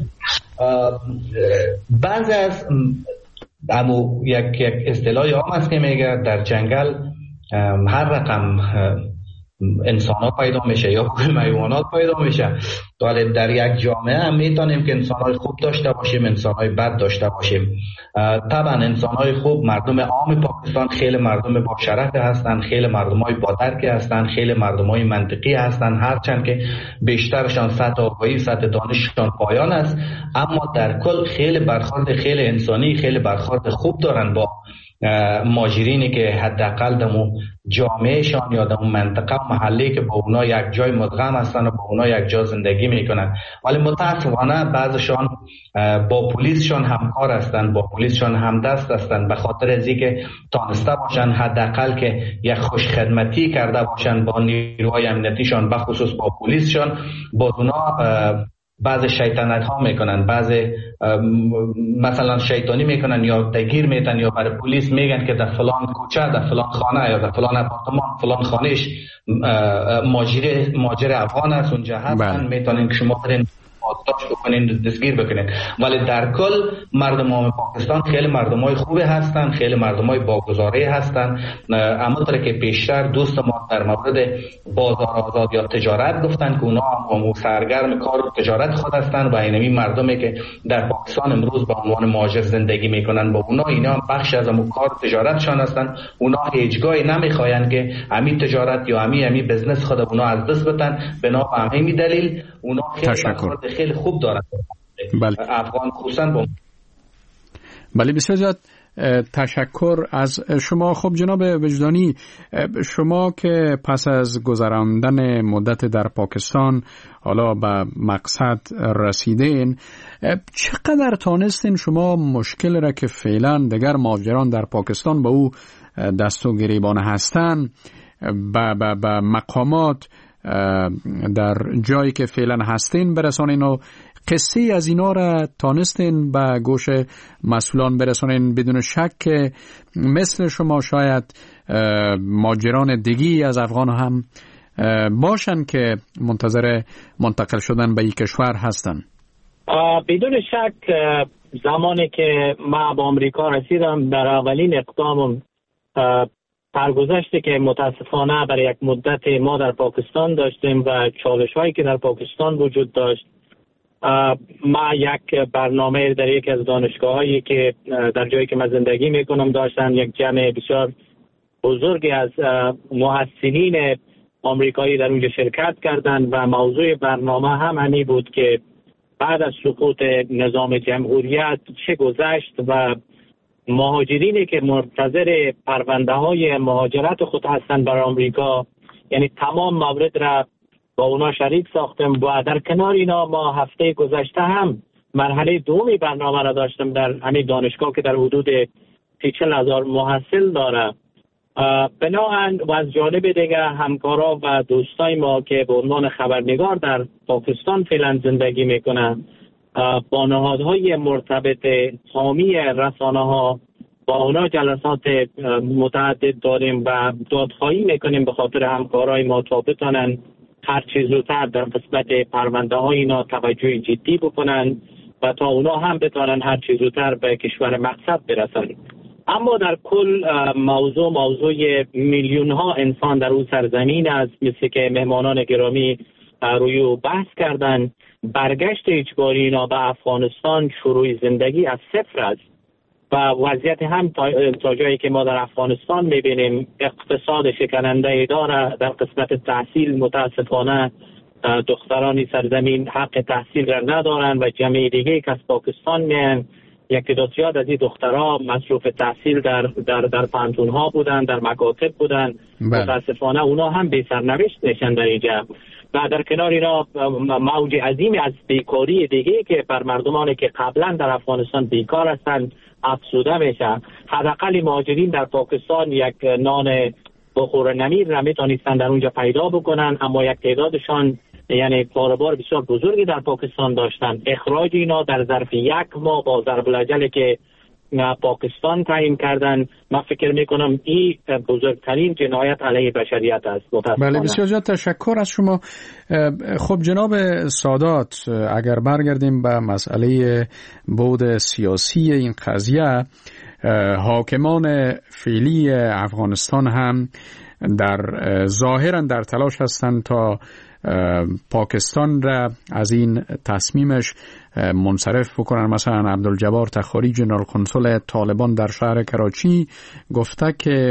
بعضی از یک اصطلاح عام است که میگه در جنگل هر رقم انسانات پیدا میشه یا حیوانات پیدا میشه، ولی در یک جامعه هم میتونیم که انسانهای خوب داشته باشیم، انسانهای بد داشته باشیم. طبعا انسانهای خوب، مردم عام پاکستان خیلی مردم با شرف هستند، خیلی مردمای با درک هستند، خیلی مردمای منطقی هستند، هرچند که بیشترشان سطح آگاهی، سطح دانششان پایان است، اما در کل خیلی برخورد خیلی انسانی، خیلی برخورد خوب دارن با مهاجرینی که حداقل در جامعهشان یا در منطقه و محله که با اونا یک جای مدغم هستن و با اونا یک جا زندگی میکنن، ولی متاسفانه بعضشان با پلیسشان همکار هستند، با پلیسشان همدست هستند، به خاطر از اینکه تانسته باشن حداقل که یک خوش خدمتی کرده باشن با نیروهای امنیتیشان، به خصوص با پلیسشان، با اونا بعض شیطنت ها میکنن، بعض مثلا شیطانی میکنن یا دگیر میتن یا برای پلیس میگن که در فلان کوچه، در فلان خانه یا در فلان اپارتمان، فلان خانهش ماجر افغان است اونجا هستن، میتونن که شما برین بازداشت بکنین، دستگیر بکنین. ولی در کل مردم پاکستان خیلی مردمای خوبی هستن، خیلی مردمای باگزاری هستن. همونطور که پیشتر دوست ما در مورد بازار آزاد یا تجارت گفتن که اونا هم سرگرم کار و تجارت خود هستن و اینمی مردمی که در پاکستان امروز به عنوان مهاجر زندگی میکنن، با اونا اینا هم بخش از اون کار تجارتشان هستن. اونا هیچگاهی نمیخواین که همین تجارت یا همین بزنس خود اونا از دست بدن. بنا به همین دلیل اونا خیلی خوب دارن. افغان خصوصا با بله. بسیار زیاد تشکر از شما. خب جناب وجدانی، شما که پس از گذراندن مدت در پاکستان حالا به مقصد رسیدین، چقدر تانستین شما مشکل را که فعلا دیگر مهاجران در پاکستان با او دست و گریبان هستن به مقامات در جایی که فعلا هستین برسانین و قصه از اینا را تانستین به گوش مسئولان برسانین؟ بدون شک که مثل شما شاید مهاجران دیگی از افغان هم باشن که منتظر منتقل شدن به این کشور هستن. بدون شک زمانی که ما به آمریکا رسیدم، در اولین اقدام سرگذشتی که متاسفانه برای یک مدت ما در پاکستان داشتیم و چالش‌هایی که در پاکستان وجود داشت، ما یک برنامه در یک از دانشگاه‌هایی که در جایی که من زندگی میکنم داشتن، یک جمع بسیار بزرگی از محسنین آمریکایی در اونجا شرکت کردند و موضوع برنامه هم همین بود که بعد از سقوط نظام جمهوریت چه گذشت و مهاجرینی که منتظر پرونده های مهاجرت خود هستند برای آمریکا، یعنی تمام موارد را با اونا شریک ساختم و در کنار اینا ما هفته گذشته هم مرحله دومی برنامه را داشتم در همین دانشگاه که در حدود 40,000 محصل داره. بنابراین و از جانب دیگه همکارا و دوستای ما که به عنوان خبرنگار در پاکستان فعلا زندگی میکنن، با نهادهای مرتبط حامی رسانه ها با اونا جلسات متعدد داریم و دادخواهی میکنیم به خاطر همکارای ما تا بتونن هر چیز زودتر در قسمت پرونده های اینا توجه جدی بکنن و تا اونا هم بتونن هر چیز زودتر به کشور مقصد برسن. اما در کل موضوع میلیون ها انسان در اون سرزمین است، مثل که مهمانان گرامی روی بحث کردن. برگشت اجباری اینا به افغانستان شروع زندگی از صفر است و وضعیت هم تا جایی که ما در افغانستان میبینیم اقتصاد شکننده داره. در قسمت تحصیل متاسفانه دختران سرزمین حق تحصیل را ندارن و جمعی دیگه که از پاکستان میان، یک تعداد از این دخترها مصروف تحصیل در پانتون ها بودن، در مکاتب بودن. متاسفانه اونا هم بی سرنوشت نشن در اینجا و در کنار اینا موج عظیم از بیکاری دیگه که بر مردمانی که قبلا در افغانستان بیکار هستند افزوده میشه. حداقل مهاجرین در پاکستان یک نان بخور نمیر را میتونستن در اونجا پیدا بکنن، اما یک تعدادشان یعنی کاروبار بسیار بزرگی در پاکستان داشتن. اخراج اینا در ظرف یک ماه با ضرب الاجلی که پاکستان تعیین کردن، من فکر میکنم این بزرگترین جنایت علیه بشریت است. بله، بسیار زیاد تشکر از شما. خب جناب سادات، اگر برگردیم به مسئله بعد سیاسی این قضیه، حاکمان فعلی افغانستان هم در ظاهرا در تلاش هستند تا پاکستان را از این تصمیمش منصرف بکنن. مثلا عبدالجبار تخاری، جنرال کنسول طالبان در شهر کراچی، گفته که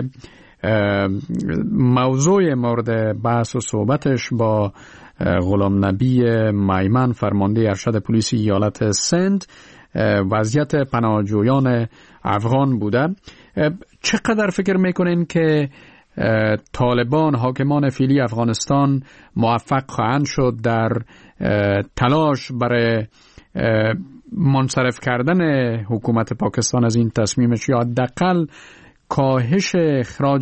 موضوع مورد بحث و صحبتش با غلام نبی میمن، فرمانده ارشد پلیس ایالت سند، وضعیت پناهجویان افغان بوده. چقدر فکر میکنین که طالبان، حاکمان فعلی افغانستان، موفق خواهند شد در تلاش برای منصرف کردن حکومت پاکستان از این تصمیمش، یا حداقل کاهش اخراج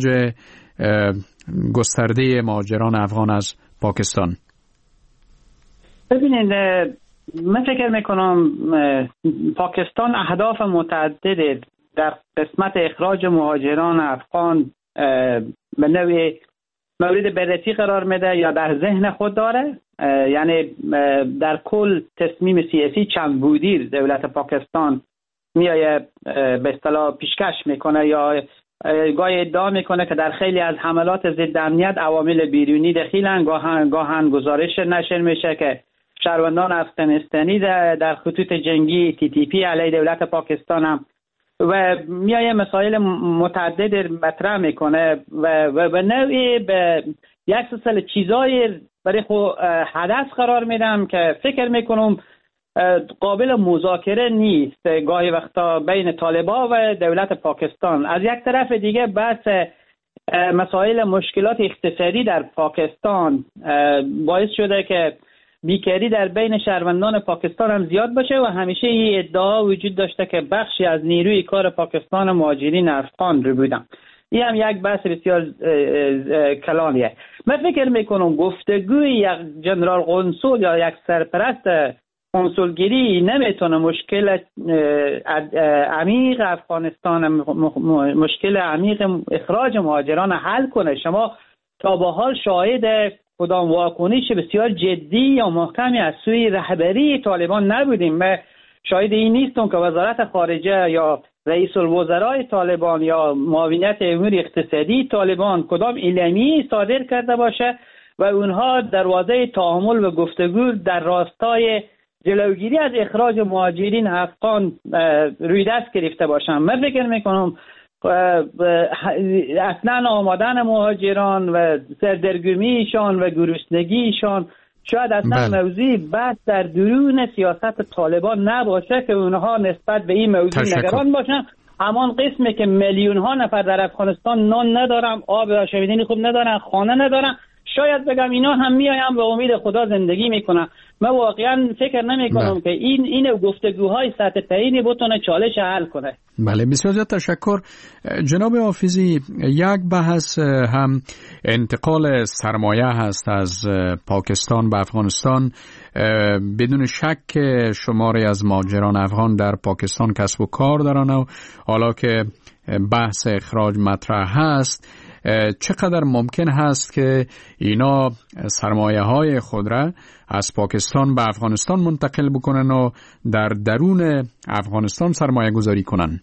گسترده مهاجران افغان از پاکستان؟ ببینید، من فکر میکنم پاکستان اهداف متعدد در قسمت اخراج مهاجران افغان به نوعی مورد بررسی قرار میده یا در ذهن خود داره. یعنی در کل تصمیم سیاسی چند بودی دولت پاکستان میایه به اصطلاح پیشکش میکنه یا گاهی ادعا میکنه که در خیلی از حملات ضد امنیت عوامل بیرونی دخیلن. گاهن گزارش نشر میشه که شهروندان افغانستانی در خطوط جنگی TTP علیه دولت پاکستان هم و میایه مسائل متعدد مطرح میکنه و به نوعی به یک سلسله چیزای برای خود هدف قرار میدم که فکر میکنم قابل مذاکره نیست گاهی وقتا بین طالبان و دولت پاکستان. از یک طرف دیگه بحث مسائل مشکلات اقتصادی در پاکستان باعث شده که بیکاری در بین شهروندان پاکستان هم زیاد باشه و همیشه این ادعا وجود داشته که بخشی از نیروی کار پاکستان مهاجرین افغان رو بودن. این هم یک بحث بسیار کلانیه. من فکر میکنم گفتگوی یک جنرال قنصل یا یک سرپرست قنصلگری نمیتونه مشکل عمیق افغانستان، مشکل عمیق اخراج مهاجران حل کنه. شما تا به حال شاهد کدام واکنش بسیار جدی یا محکمی از سوی رهبری طالبان نبودیم. من شاهد این نیستم که وزارت خارجه یا رئیس الوزراء طالبان یا معاونیت امور اقتصادی طالبان کدام اعلامیه‌ای صادر کرده باشه و اونها دروازه تعامل و گفتگو در راستای جلوگیری از اخراج مهاجرین افغان روی دست گرفته باشن. من فکر میکنم اصلا آمدن مهاجران و سردرگمیشان و گرسنگیشان شاید اصلا موضوع بحث در درون سیاست طالبان نباشه که اونها نسبت به این موضوع نگران باشن. همان قسمی که میلیون ها نفر در افغانستان نان ندارن، آب آشامیدنی خوب ندارن، خانه ندارن، شاید بگم اینا هم میایم به امید خدا زندگی میکنن. من واقعا فکر نمی کنم که این گفتگوهای سطح پایینی بتونه چالش حل کنه. بله، بسیار زیاد تشکر. جناب حافظی، یک بحث هم انتقال سرمایه هست از پاکستان به افغانستان. بدون شک شماری از مهاجران افغان در پاکستان کسب و کار دارن و حالا که بحث اخراج مطرح هست، چقدر ممکن هست که اینا سرمایه های خود را از پاکستان به افغانستان منتقل بکنن و در درون افغانستان سرمایه گذاری کنن؟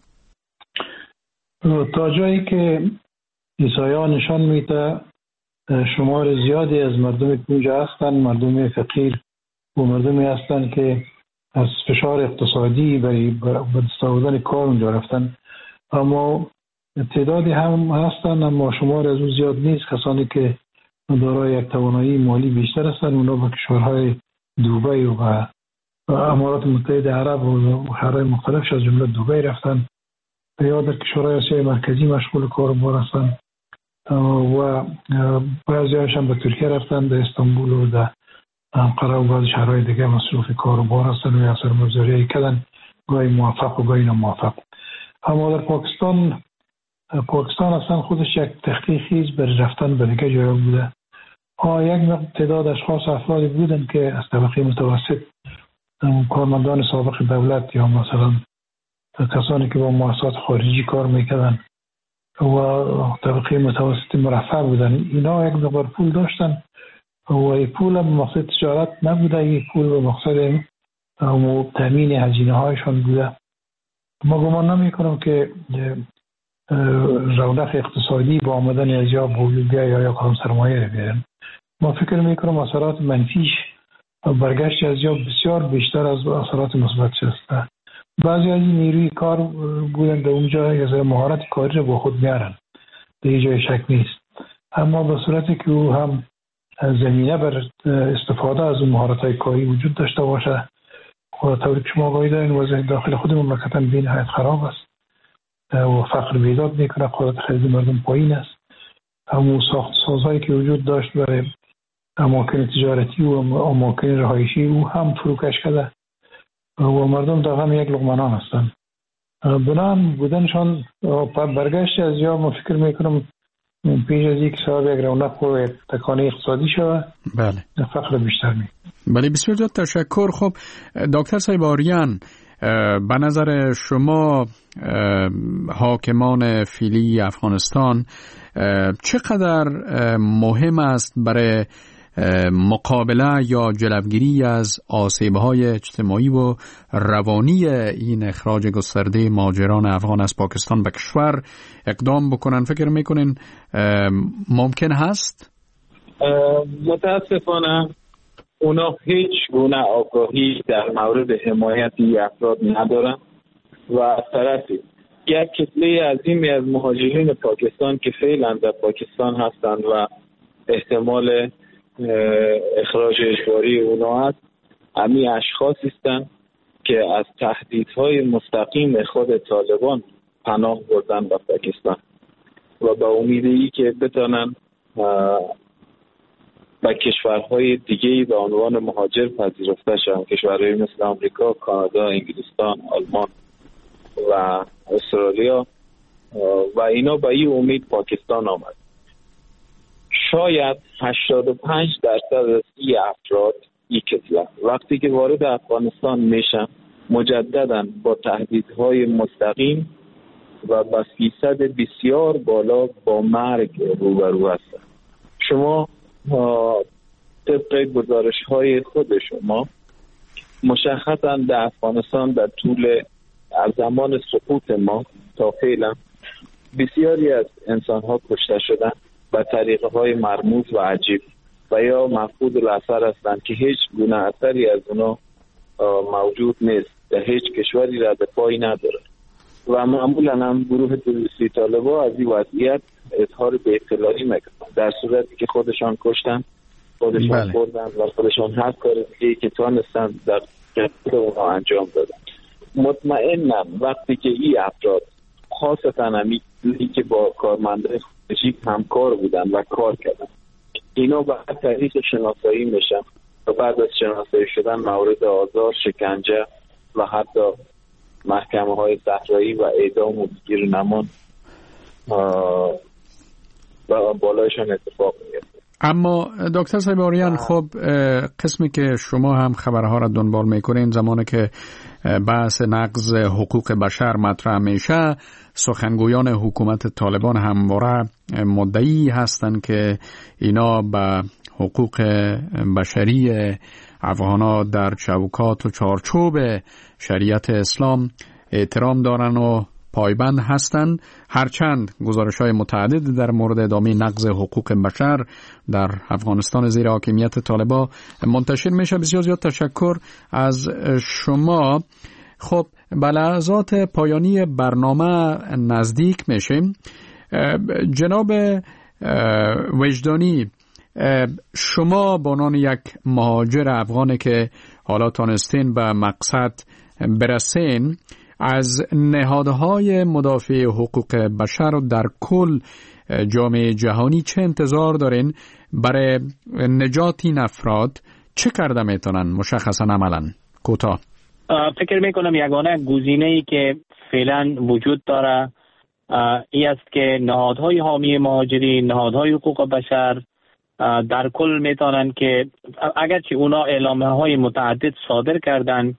تا جایی که ایسایا نشان میده شمار زیادی از مردم اونجا هستن، مردم فقیر و مردمی هستن که از فشار اقتصادی برای به دست آوردن کار اونجا رفتن، اما تعدادی هم هستن اما شمار از اون زیاد نیست. کسانی که دارای یک توانایی مالی بیشتر هستن اونا به کشورهای دبی و امارات متحده عرب و شهرهای مختلف از جمله دبی رفتن یا در کشورهای آسیای مرکزی مشغول کاروبار هستن و بعضی‌هاش هم به ترکیه رفتن، در استانبول و در انقره و بعضی شهرهای دیگه مصروف کاروبار هستن و یا سرمایه‌گذاری کردن، گاهی موفق و گاهی ناموفق. اما در پاکستان اصلا خودش یک تحقیقی برای رفتن به دیگه جای بوده. یک تعداد اشخاص افرادی بودن که از طبقه متوسط، کارمندان سابق دولت یا مثلا کسانی که با مؤسسات خارجی کار میکردن و طبقه متوسط مرفه بودن، اینا یک مقدار پول داشتن و این پول به مقصد تجارت نبوده، این پول به مقصد تامین هزینه هایشان بوده. ما گمان نمی کنم که رونق اقتصادی با آمدن از یا بوجود یا کدام سرمایه رو بیارن. ما فکر می کنم اثرات منفیش و برگشت از یا بسیار بیشتر از اثرات مثبتش است. بعضی از این نیروی کار بودن در اونجا از مهارت کاری رو با خود میارن، در جای شک نیست، اما به صورتی که او هم زمینه بر استفاده از اون مهارت‌های کاری وجود داشته باشه. و طوری که شما باید این وضعیت داخل خود مملکت هم بین حیث خراب است و فقر بیداد میکنه، قدرت خریدی مردم پایین است. همون ساخت سازهایی که وجود داشت برای اماکن تجارتی و اماکن رهایشی او هم فروکش کرده و مردم در هم یک لقمانان هستند. بنان بودنشان برگشت از یا ما فکر میکنم پیش از یک صاحب یک رونق و تکانه اقتصادی شود، بله، فقر بیشتر می. بله، بسیار زیاد تشکر. خب دکتر صاحب آریان، به نظر شما حاکمان فعلی افغانستان چقدر مهم است برای مقابله یا جلوگیری از آسیب‌های اجتماعی و روانی این اخراج گسترده مهاجران افغان از پاکستان به کشور اقدام بکنن؟ فکر میکنین ممکن هست؟ متاسفانه اونا هیچ گونه آگاهی در مورد حمایت افراد ندارن و از طرفی یک کتله عظیمی از مهاجرین پاکستان که فعلا در پاکستان هستند و احتمال اخراج اجباری اونا هست، همین اشخاص هستند که از تهدیدهای مستقیم خود طالبان پناه بردن به پاکستان و با امیدی که بتانن به کشورهای دیگه‌ای به عنوان مهاجر پذیرفته شوند، کشورهای مثل آمریکا، کانادا، انگلستان، آلمان و استرالیا، و اینا به این امید پاکستان آمد. شاید 85% از این افراد این کتله وقتی که وارد افغانستان میشن مجددا با تهدیدهای مستقیم و با فیصد بسیار بالا با مرگ روبرو هستند. شما طبق گزارش‌های خود شما مشخصاً در افغانستان در طول زمان سقوط ما تا فعلا بسیاری از انسان‌ها کشته شدن به طریقه‌های مرموز و عجیب و یا مفقود الاثر هستند که هیچ گونه اثری از اونا موجود نیست، در هیچ کشوری ردپایی نداره و معمولاً هم گروه تروریستی طالبان از این وضعیت اظهار به اطلاعی میکنن در صورتی که خودشان کشتن، خودشان بردن و خودشان هر کار دیگه‌ای که تانستن در قبل اونها انجام دادن. مطمئنم وقتی که این افراد خاصتا همی که با کارمندان خارجی همکار بودن و کار کردن، اینا بعد طریق شناسایی میشن و بعد از شناسایی شدن مورد آزار، شکنجه و حتی محکمه های صحرایی و اعدام و گیر نمان و بالایشان اتفاق میفته. اما دکتر صاحب آریان، خب قسمی که شما هم خبرها را دنبال میکنین، زمانی که بحث نقض حقوق بشر مطرح میشه، سخنگویان حکومت طالبان همواره مدعی هستند که اینا به حقوق بشری افغانا در چوکات و چارچوب شریعت اسلام احترام دارن و پایبند هستند، هرچند گزارش‌های متعدد در مورد ادامه نقض حقوق بشر در افغانستان زیر حاکمیت طالبان منتشر میشه. بسیار زیاد تشکر از شما. خب به لحظات پایانی برنامه نزدیک میشیم. جناب وجدانی، شما به عنوان یک مهاجر افغانی که حالا تانستین به مقصد برسین، از نهادهای مدافع حقوق بشر در کل جامعه جهانی چه انتظار دارین برای نجات این افراد؟ چه کرده میتونن مشخصا عملا؟ کوتاه. فکر میکنم یگانه گزینه‌ای که فعلا وجود داره این است که نهادهای حامی مهاجرین، نهادهای حقوق بشر در کل میتونن که اگرچه اونا اعلامیه های متعدد صادر کردن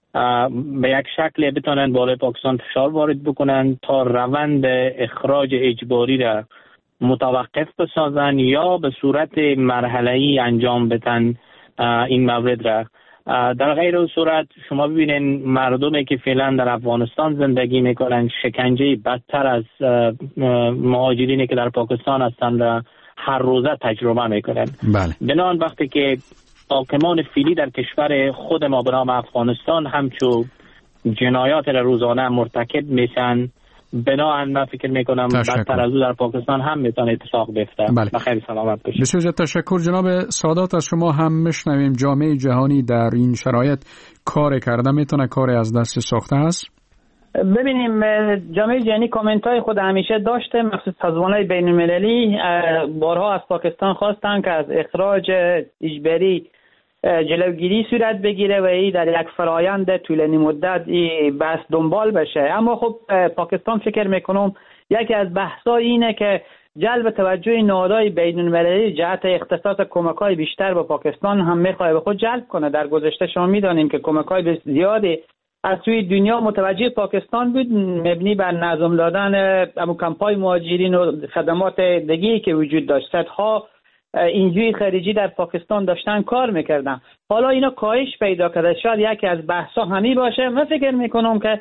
به یک شکل بتونن بالای پاکستان فشار وارد بکنن تا روند اخراج اجباری را متوقف بسازن یا به صورت مرحله‌ای انجام بدن این مورد را. در غیر اون صورت شما ببینین مردمی که فعلا در افغانستان زندگی میکنن شکنجه بدتر از مهاجرینی که در پاکستان هستند را هر روزه تجربه میکنن. بله. بنابراین وقتی که حاکمان فعلی در کشور خود ما به نام افغانستان همچون جنایات را روزانه مرتکب میشن، بنابراین من فکر میکنم بدتر از او در پاکستان هم میتونه اتفاق بیفته. بله. بخیر سلامت باشید. بسیار تشکر جناب سادات. از شما هم میشنویم جامعه جهانی در این شرایط کار کرده میتونه کار از دست ساخته است؟ ببینیم جامعه جهانی کامنت های خود همیشه داشته، مخصوص سازمان‌های بین المللی بارها از پاکستان خواستن که از اخراج اجباری جلوگیری صورت بگیره و این در یک فرایند طولانی مدت بس دنبال بشه. اما خب پاکستان فکر میکنم یکی از بحث‌ها اینه که جلب توجه نهادهای بین المللی جهت اختصاص کمک‌های بیشتر به پاکستان هم میخواد به خود جلب کنه. در گذشته شما میدانیم که کمک‌های زیادی از سوی دنیا متوجه پاکستان بود، مبنی بر نظم دادن کمپ‌های مهاجرین و خدمات دیگه‌ای که وجود داشت. صدها اینجوی خارجی در پاکستان داشتن کار میکردن. حالا اینا کاهش پیدا کرده. شاید یکی از بحث‌ها همین باشه. من فکر میکنم که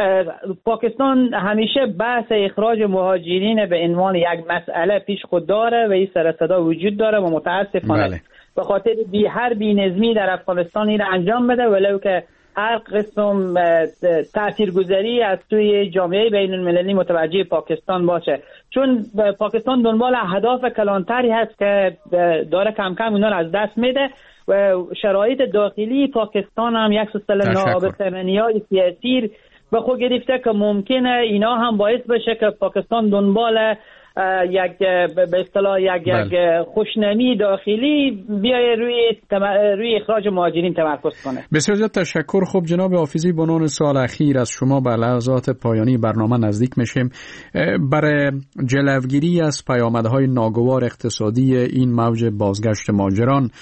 پاکستان همیشه بحث اخراج مهاجرین به عنوان یک مسئله پیش خود داره و این سر صدا وجود داره و متاسفانه به خاطر هر بی‌نظمی در افغانستان این انجام بده، ولو که هر قسم تاثیرگذاری از توی جامعه بین المللی متوجه پاکستان باشه، چون پاکستان دنبال اهداف کلانتری هست که داره کم کم اونا از دست میده و شرایط داخلی پاکستان هم یک سلسله نابسامانی‌های سیاسی به خود گرفته که ممکنه اینا هم باعث بشه که پاکستان دنبال یک به اصطلاح یک خوشنمی داخلی بیای روی اخراج مهاجرین تمرکز کنه. بسیار زیاد تشکر. خب جناب حافظی، بنان سال اخیر از شما به لحظات پایانی برنامه نزدیک میشیم. برای جلوگیری از پیامدهای ناگوار اقتصادی این موج بازگشت مهاجران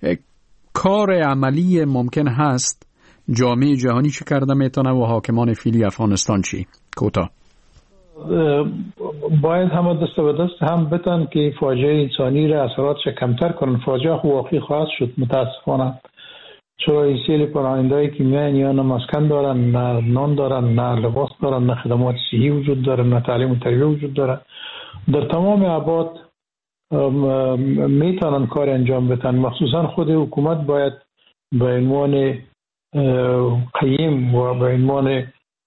کار عملی ممکن هست جامعه جهانی چی کرده میتونه و حاکمان فعلی افغانستان چی؟ کوتاه. باید هم دست به دست هم بتن که فاجعه انسانی را اثراتش کمتر کنن. فاجعه واقعی خواهد شد متاسفانه، چرا این سیل پناهنده‌ای که میان یا نه مسکن دارن، نه نان دارن، نه لباس دارن، نه خدمات صحی وجود داره، نه تعلیم و تربیه وجود داره. در تمام ابعاد میتونن کار انجام بدن. مخصوصا خود حکومت باید به عنوان قیم و به عنوان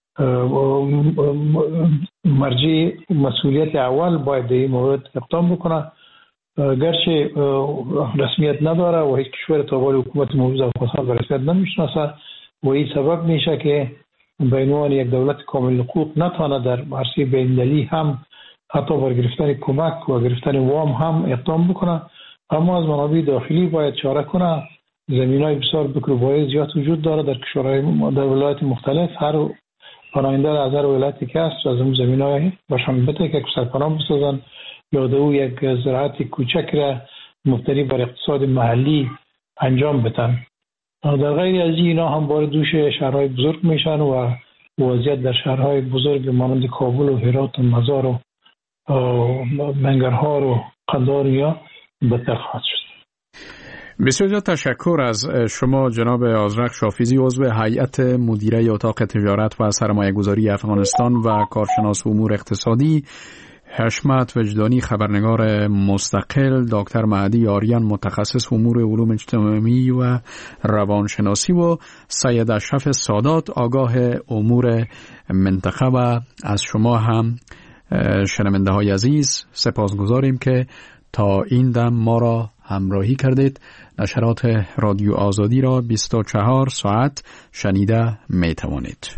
مرجع مسئولیت اول باید در این مورد اقدام بکنه. گرچه رسمیت نداره و هیچ کشور تا حال حکومت موجود افغانستان به رسمیت نمیشناسه و این سبب میشه که به عنوان یک دولت کامل حقوق نتونه در عرصه بین‌المللی هم حتی بر گرفتن کمک و گرفتن وام هم اقدام بکنه. اما از منابع داخلی باید چاره کنه. زمینای بسیار بکربایی زیاد وجود داره در کشورهای در ولایت مختلف. هر پناهنده از هر ولایتی که است از اون زمینای باشن بده که سرپناه بسازن یا دو یک زراعت کوچک را مبتنی بر اقتصاد محلی انجام بدن. در غیر از اینا هم وارد دوش شهرهای بزرگ میشن و وضعیت در شهرهای بزرگ مانند کابل و هرات و مزار و منگرهار و قندهار یا بدتر خواهد شد. بسیار تشکر از شما جناب آذرخش حافظی، عضو هیئت مدیره اتاق تجارت و سرمایه گذاری افغانستان و کارشناس امور اقتصادی، حشمت وجدانی خبرنگار مستقل، دکتر مهدی آریان متخصص امور علوم اجتماعی و روانشناسی و سید اشرف سادات آگاه امور منطقه. و از شما هم شنونده های عزیز سپاسگزاریم که تا این دم ما را همراهی کردید. نشرات رادیو آزادی را 24 ساعت شنیده می توانید.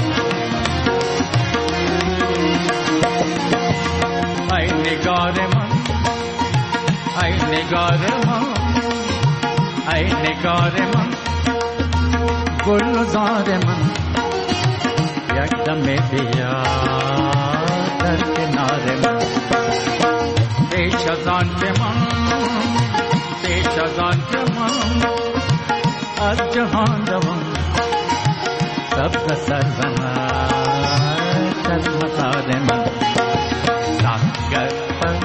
ای نگار من نگار من ای نگار من گلزار من یک دم بیا در کنار من پیش از آن که من از جهان روم سبز سرزنش از مزار من ساگر پر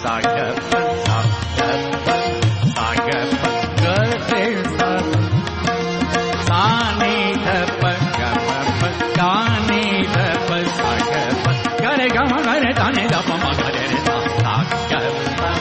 گرده سر سانی دپر گانی دپر ساگر پر گره گره دانی دپر مگره ساگر پر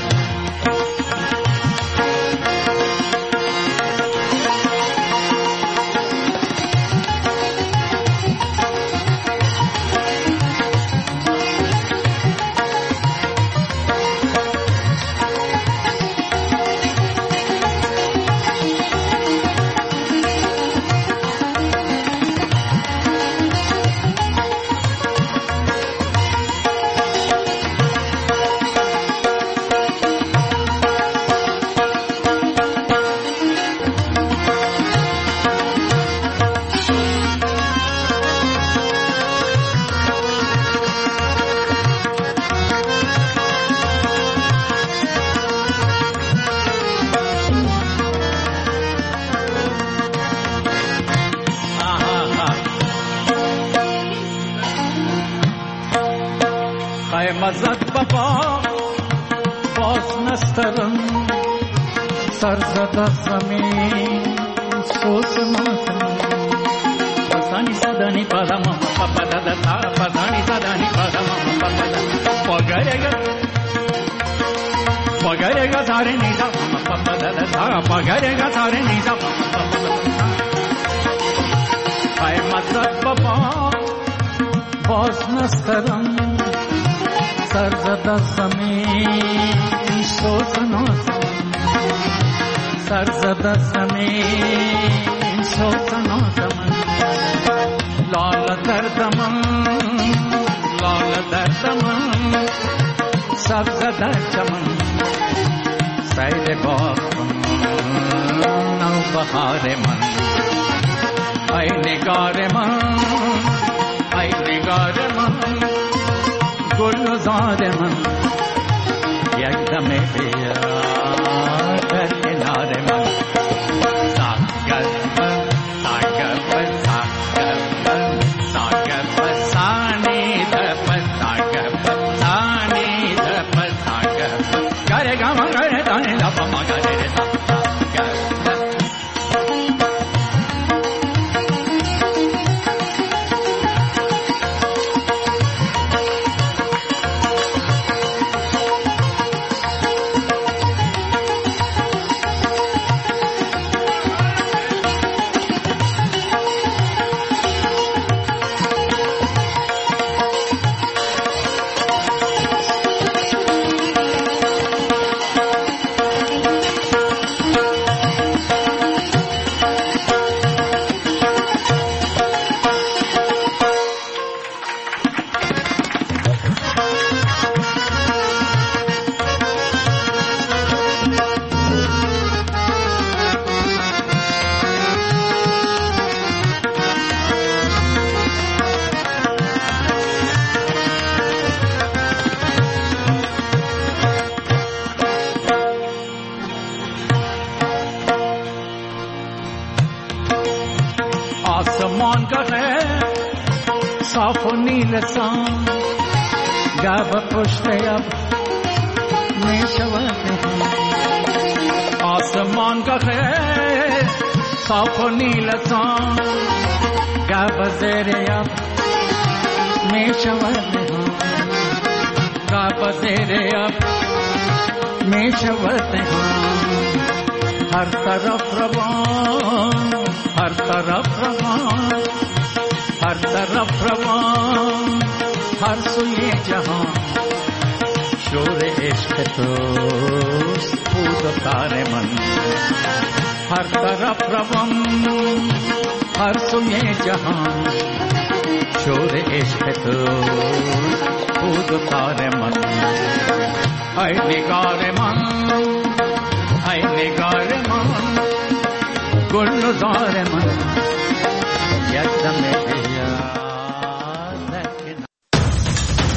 مزد بابا باز نسترم سرزده زمین سوز ماتم پسانی صدانی پادم پاپا دادا تا پسانی صدانی پادم پاپا پگرگا ساره نیزا پاپا دادا تا پگرگا ساره نیزا پای مزد بابا باز نسترم سرزده زمین سوز نازم سرزده زمین سوز نازم لال دردم سبز در چمن سیل باغم نو بهار من ای نگار من ای نگار من گلزار من یک دم بیا در کنار من ساگر پر سانی دپر ساگر پر سانی دپر ساگر پر گره گم گره دانی دپر ما گره آسمان کا ہے صاف و نیل سان گاب پشت اب میں شوتے ہیں آسمان کا ہے صاف و نیل سان گاب زیر اب میں شوتے ہیں گاب زیر اب میں شوتے ہیں ہر طرف روان ہر طرف روان ہر طرف روان ہر سوئے جہاں شور عشق تو پود تارے من ہر طرف روان ہر سوئے جہاں شور عشق تو پود تارے من اے نگار من گذار من یک دم